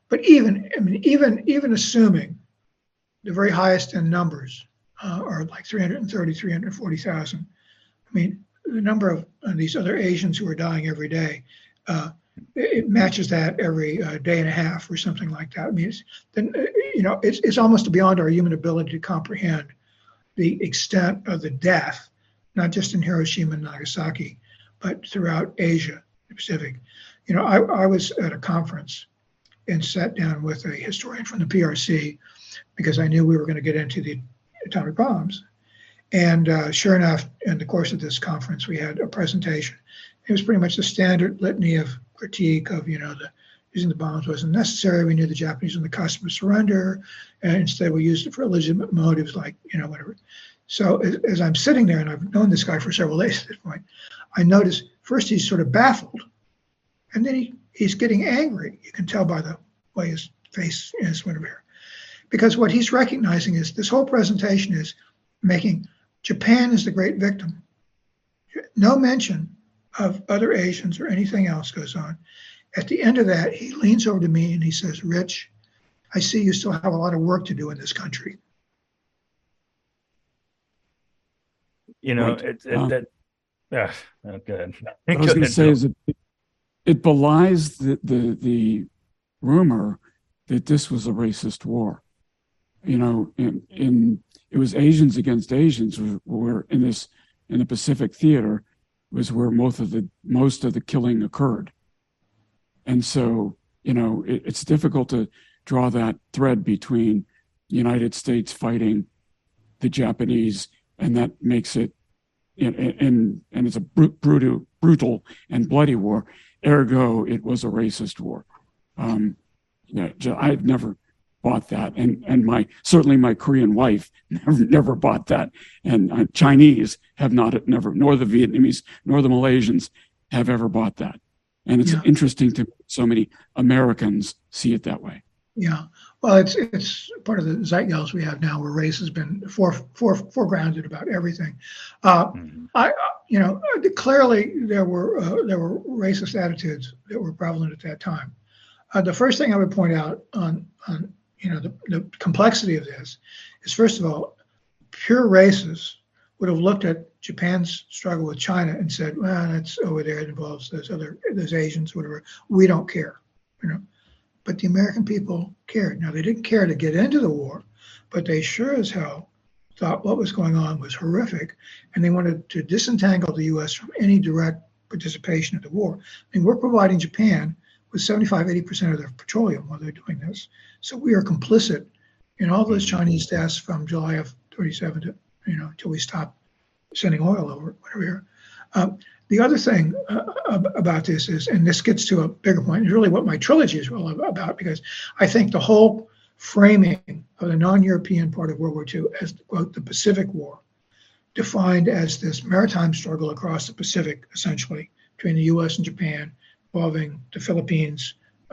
But even assuming the very highest in numbers are like 330, 340,000. I mean, the number of these other Asians who are dying every day, it matches that every day and a half or something like that. I mean, it's almost beyond our human ability to comprehend the extent of the death, not just in Hiroshima and Nagasaki, but throughout Asia, the Pacific. I was at a conference and sat down with a historian from the PRC because I knew we were going to get into the atomic bombs. And sure enough, in the course of this conference, we had a presentation. It was pretty much the standard litany of critique of, using the bombs wasn't necessary. We knew the Japanese were on the cusp of surrender, and instead we used it for legitimate motives, like, whatever. So as I'm sitting there, and I've known this guy for several days at this point, I notice first he's sort of baffled, and then he's getting angry. You can tell by the way his face is, whatever. Because what he's recognizing is this whole presentation is making Japan as the great victim. No mention of other Asians or anything else goes on. At the end of that, he leans over to me and he says, "Rich, I see you still have a lot of work to do in this country." Right. Go ahead. What I was going to say is it belies the rumor that this was a racist war. It was Asians against Asians were in the Pacific Theater was where most of the killing occurred. And so, it's difficult to draw that thread between the United States fighting the Japanese, and that makes it, and it's a brutal and bloody war. Ergo, it was a racist war. I've never bought that, and certainly my Korean wife never bought that, and Chinese have never, nor the Vietnamese nor the Malaysians have ever bought that. And it's interesting to so many Americans see it that way. Yeah, well, it's part of the zeitgeist we have now, where race has been foregrounded about everything. Clearly there were racist attitudes that were prevalent at that time. The first thing I would point out on the complexity of this is, first of all, pure racists would have looked at Japan's struggle with China and said, "Well, that's over there. It involves those Asians, whatever. We don't care." But the American people cared. Now, they didn't care to get into the war, but they sure as hell thought what was going on was horrific, and they wanted to disentangle the U.S. from any direct participation in the war. I mean, we're providing Japan with 75-80% of their petroleum while they're doing this. So we are complicit in all those Chinese deaths from July of 37 to, until we stop sending oil over, whatever here. The other thing about this is, and this gets to a bigger point, is really what my trilogy is all about, because I think the whole framing of the non-European part of World War II as, quote, the Pacific War, defined as this maritime struggle across the Pacific, essentially, between the U.S. and Japan, involving the Philippines,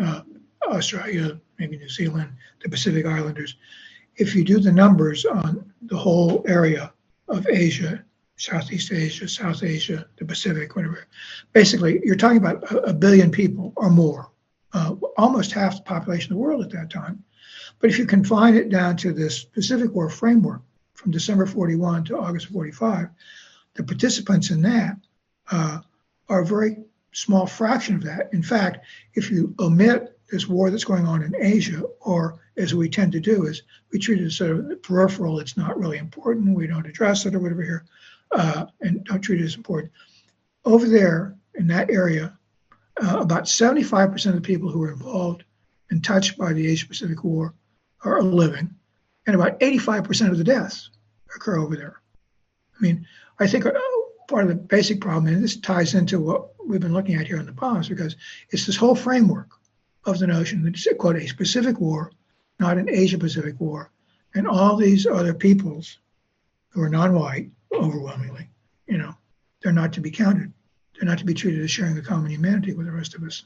Australia, maybe New Zealand, the Pacific Islanders. If you do the numbers on the whole area of Asia, Southeast Asia, South Asia, the Pacific, whatever, basically you're talking about a billion people or more, almost half the population of the world at that time. But if you confine it down to this Pacific War framework from December 41 to August 45, the participants in that are a very small fraction of that. In fact, if you omit this war that's going on in Asia, or as we tend to do, is we treat it as sort of peripheral, it's not really important, we don't address it or whatever here, and don't treat it as important. Over there in that area, about 75% of the people who are involved and touched by the Asia-Pacific War are living, and about 85% of the deaths occur over there. I mean, I think part of the basic problem, and this ties into what we've been looking at here in the bombs, because it's this whole framework of the notion that it's, quote, a Pacific war, not an Asia-Pacific war, and all these other peoples who are non-white, overwhelmingly, they're not to be counted. They're not to be treated as sharing a common humanity with the rest of us.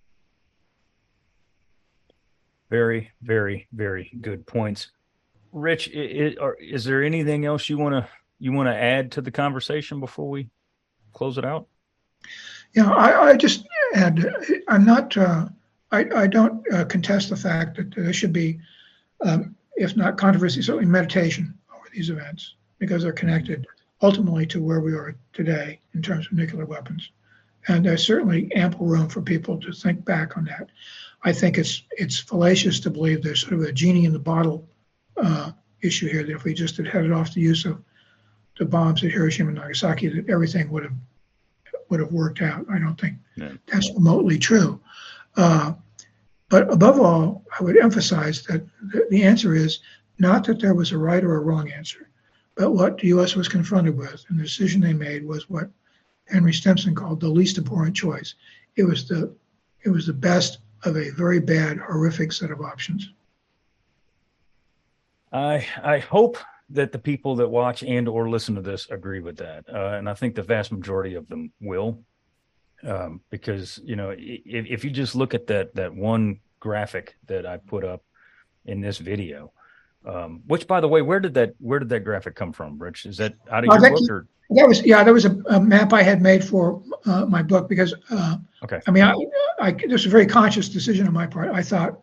Very, very, very good points. Rich, is there anything else you want to add to the conversation before we close it out? Yeah, I just add, I'm not I don't contest the fact that there should be, if not controversy, certainly meditation over these events, because they're connected ultimately to where we are today in terms of nuclear weapons. And there's certainly ample room for people to think back on that. I think it's fallacious to believe there's sort of a genie in the bottle issue here, that if we just had headed off the use of the bombs at Hiroshima and Nagasaki, that everything would have worked out. I don't think that's remotely true. But above all, I would emphasize that the answer is not that there was a right or a wrong answer, but what the U.S. was confronted with, and the decision they made was what Henry Stimson called the least abhorrent choice. It was the best of a very bad, horrific set of options. I hope that the people that watch and or listen to this agree with that, and I think the vast majority of them will, because if you just look at that one graphic that I put up in this video, which, by the way, where did that graphic come from, Rich? Is that out of your book, or? That was a map I had made for my book, because okay. I mean, this was a very conscious decision on my part. I thought,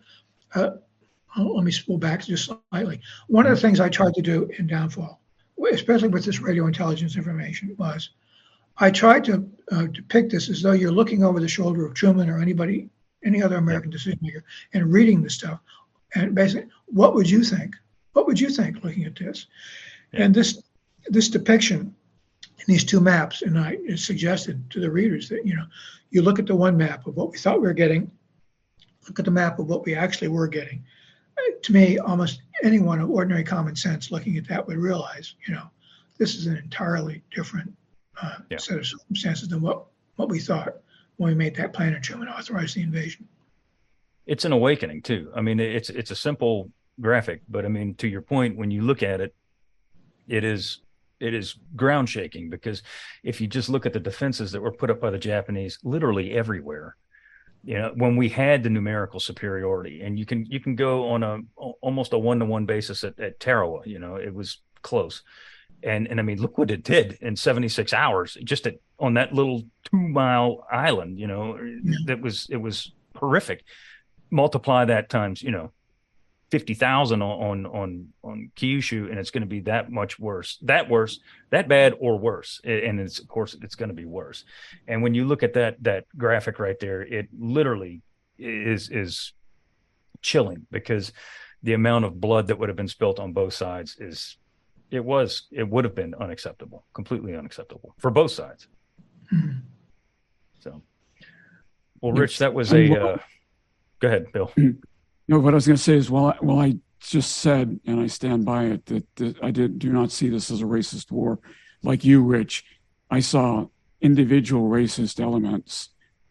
let me spool back just slightly. One of the things I tried to do in Downfall, especially with this radio intelligence information, was I tried to depict this as though you're looking over the shoulder of Truman or any other American decision maker and reading this stuff, and basically, what would you think? What would you think looking at this? Yeah. And this depiction in these two maps, and I suggested to the readers that you look at the one map of what we thought we were getting, look at the map of what we actually were getting. To me, almost anyone of ordinary common sense looking at that would realize, this is an entirely different set of circumstances than what we thought when we made that plan and Truman authorized the invasion. It's an awakening too. I mean, it's a simple graphic, but I mean, to your point, when you look at it, it is ground shaking, because if you just look at the defenses that were put up by the Japanese literally everywhere, when we had the numerical superiority, and you can go on almost a 1-to-1 basis at Tarawa, it was close. And I mean, look what it did in 76 hours, just on that little 2-mile island, it was horrific. Multiply that times, 50,000 on Kyushu, and it's going to be that much worse, that bad or worse. And of course it's going to be worse. And when you look at that graphic right there, it literally is chilling, because the amount of blood that would have been spilt on both sides it would have been unacceptable, completely unacceptable for both sides. Mm-hmm. So, well, Rich, that was go ahead, Bill. No, what I was going to say is, I just said, and I stand by it, that I do not see this as a racist war. Like you, Rich, I saw individual racist elements,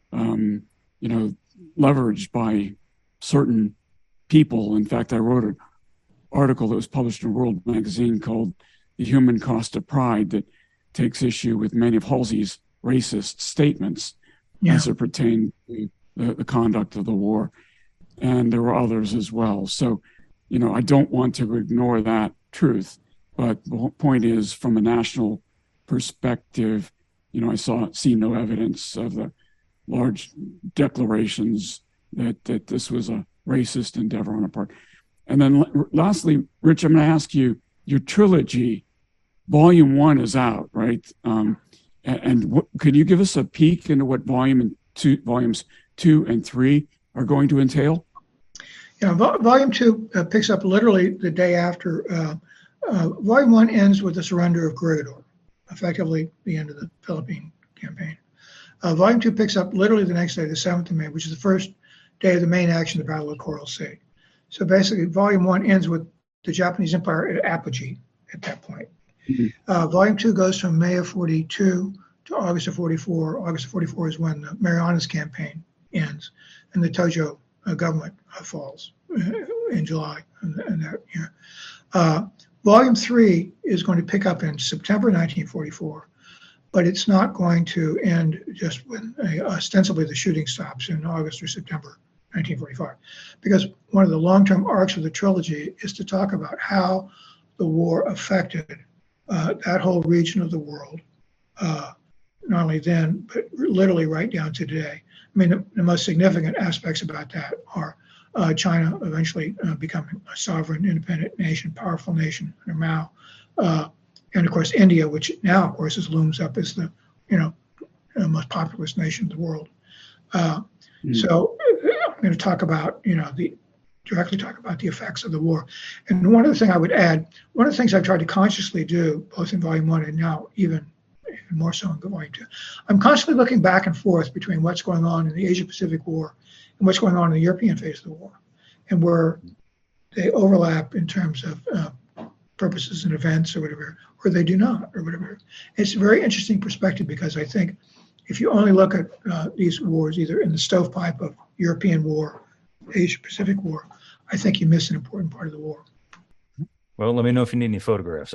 leveraged by certain people. In fact, I wrote an article that was published in World Magazine called "The Human Cost of Pride," that takes issue with many of Halsey's racist statements as it pertained to the conduct of the war. And there were others as well. So, I don't want to ignore that truth. But the point is, from a national perspective, I see no evidence of the large declarations that this was a racist endeavor on our part. And then lastly, Rich, I'm going to ask you, your trilogy, Volume 1 is out, right? Could you give us a peek into what volumes 2 and 3 are going to entail? Yeah, Volume 2 picks up literally the day after. Volume 1 ends with the surrender of Corregidor, effectively the end of the Philippine campaign. Volume 2 picks up literally the next day, the 7th of May, which is the first day of the main action, the Battle of Coral Sea. So basically, Volume 1 ends with the Japanese Empire at apogee at that point. Mm-hmm. Volume 2 goes from May of 42 to August of 44. August of 44 is when the Marianas campaign ends, and the Tojo government falls in July in that year. Volume 3 is going to pick up in September 1944, but it's not going to end just when ostensibly the shooting stops in August or September 1945, because one of the long-term arcs of the trilogy is to talk about how the war affected that whole region of the world, not only then, but literally right down to today. mean, the most significant aspects about that are China eventually becoming a sovereign, independent nation, powerful nation under Mao, and of course India, which now, of course, looms up as the most populous nation in the world. So I'm going to talk about directly talk about the effects of the war. And one other thing I would add, one of the things I've tried to consciously do, both in Volume 1 and now even more so in Volume 2, I'm constantly looking back and forth between what's going on in the Asia-Pacific War and what's going on in the European phase of the war, and where they overlap in terms of purposes and events or whatever, or they do not, or whatever. It's a very interesting perspective, because I think if you only look at these wars either in the stovepipe of European war, Asia-Pacific war, I think you miss an important part of the war. Well, let me know if you need any photographs.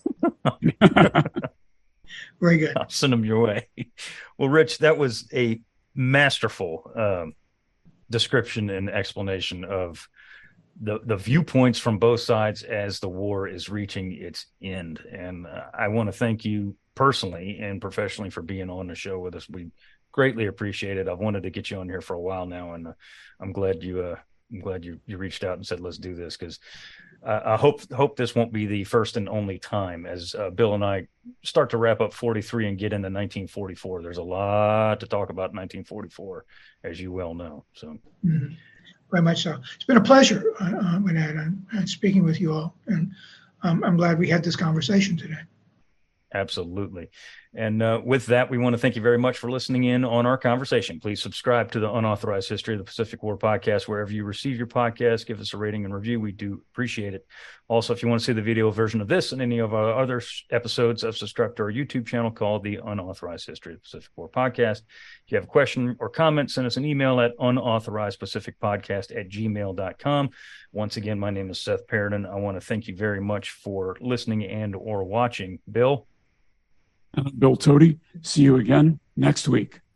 Very good. I'll send them your way. Well, Rich, that was a masterful description and explanation of the viewpoints from both sides as the war is reaching its end. And I want to thank you personally and professionally for being on the show with us. We greatly appreciate it. I've wanted to get you on here for a while now, and I'm glad you reached out and said, let's do this, because I hope this won't be the first and only time as Bill and I start to wrap up 43 and get into 1944. There's a lot to talk about in 1944, as you well know. So. Mm-hmm. Very much so. It's been a pleasure, Winad, and speaking with you all. And I'm glad we had this conversation today. Absolutely. And with that, we want to thank you very much for listening in on our conversation. Please subscribe to the Unauthorized History of the Pacific War podcast wherever you receive your podcast. Give us a rating and review. We do appreciate it. Also, if you want to see the video version of this and any of our other episodes, subscribe to our YouTube channel called the Unauthorized History of the Pacific War podcast. If you have a question or comment, send us an email at unauthorizedpacificpodcast@gmail.com. Once again, my name is Seth Paradin. I want to thank you very much for listening and or watching. Bill? Bill Tody. See you again next week.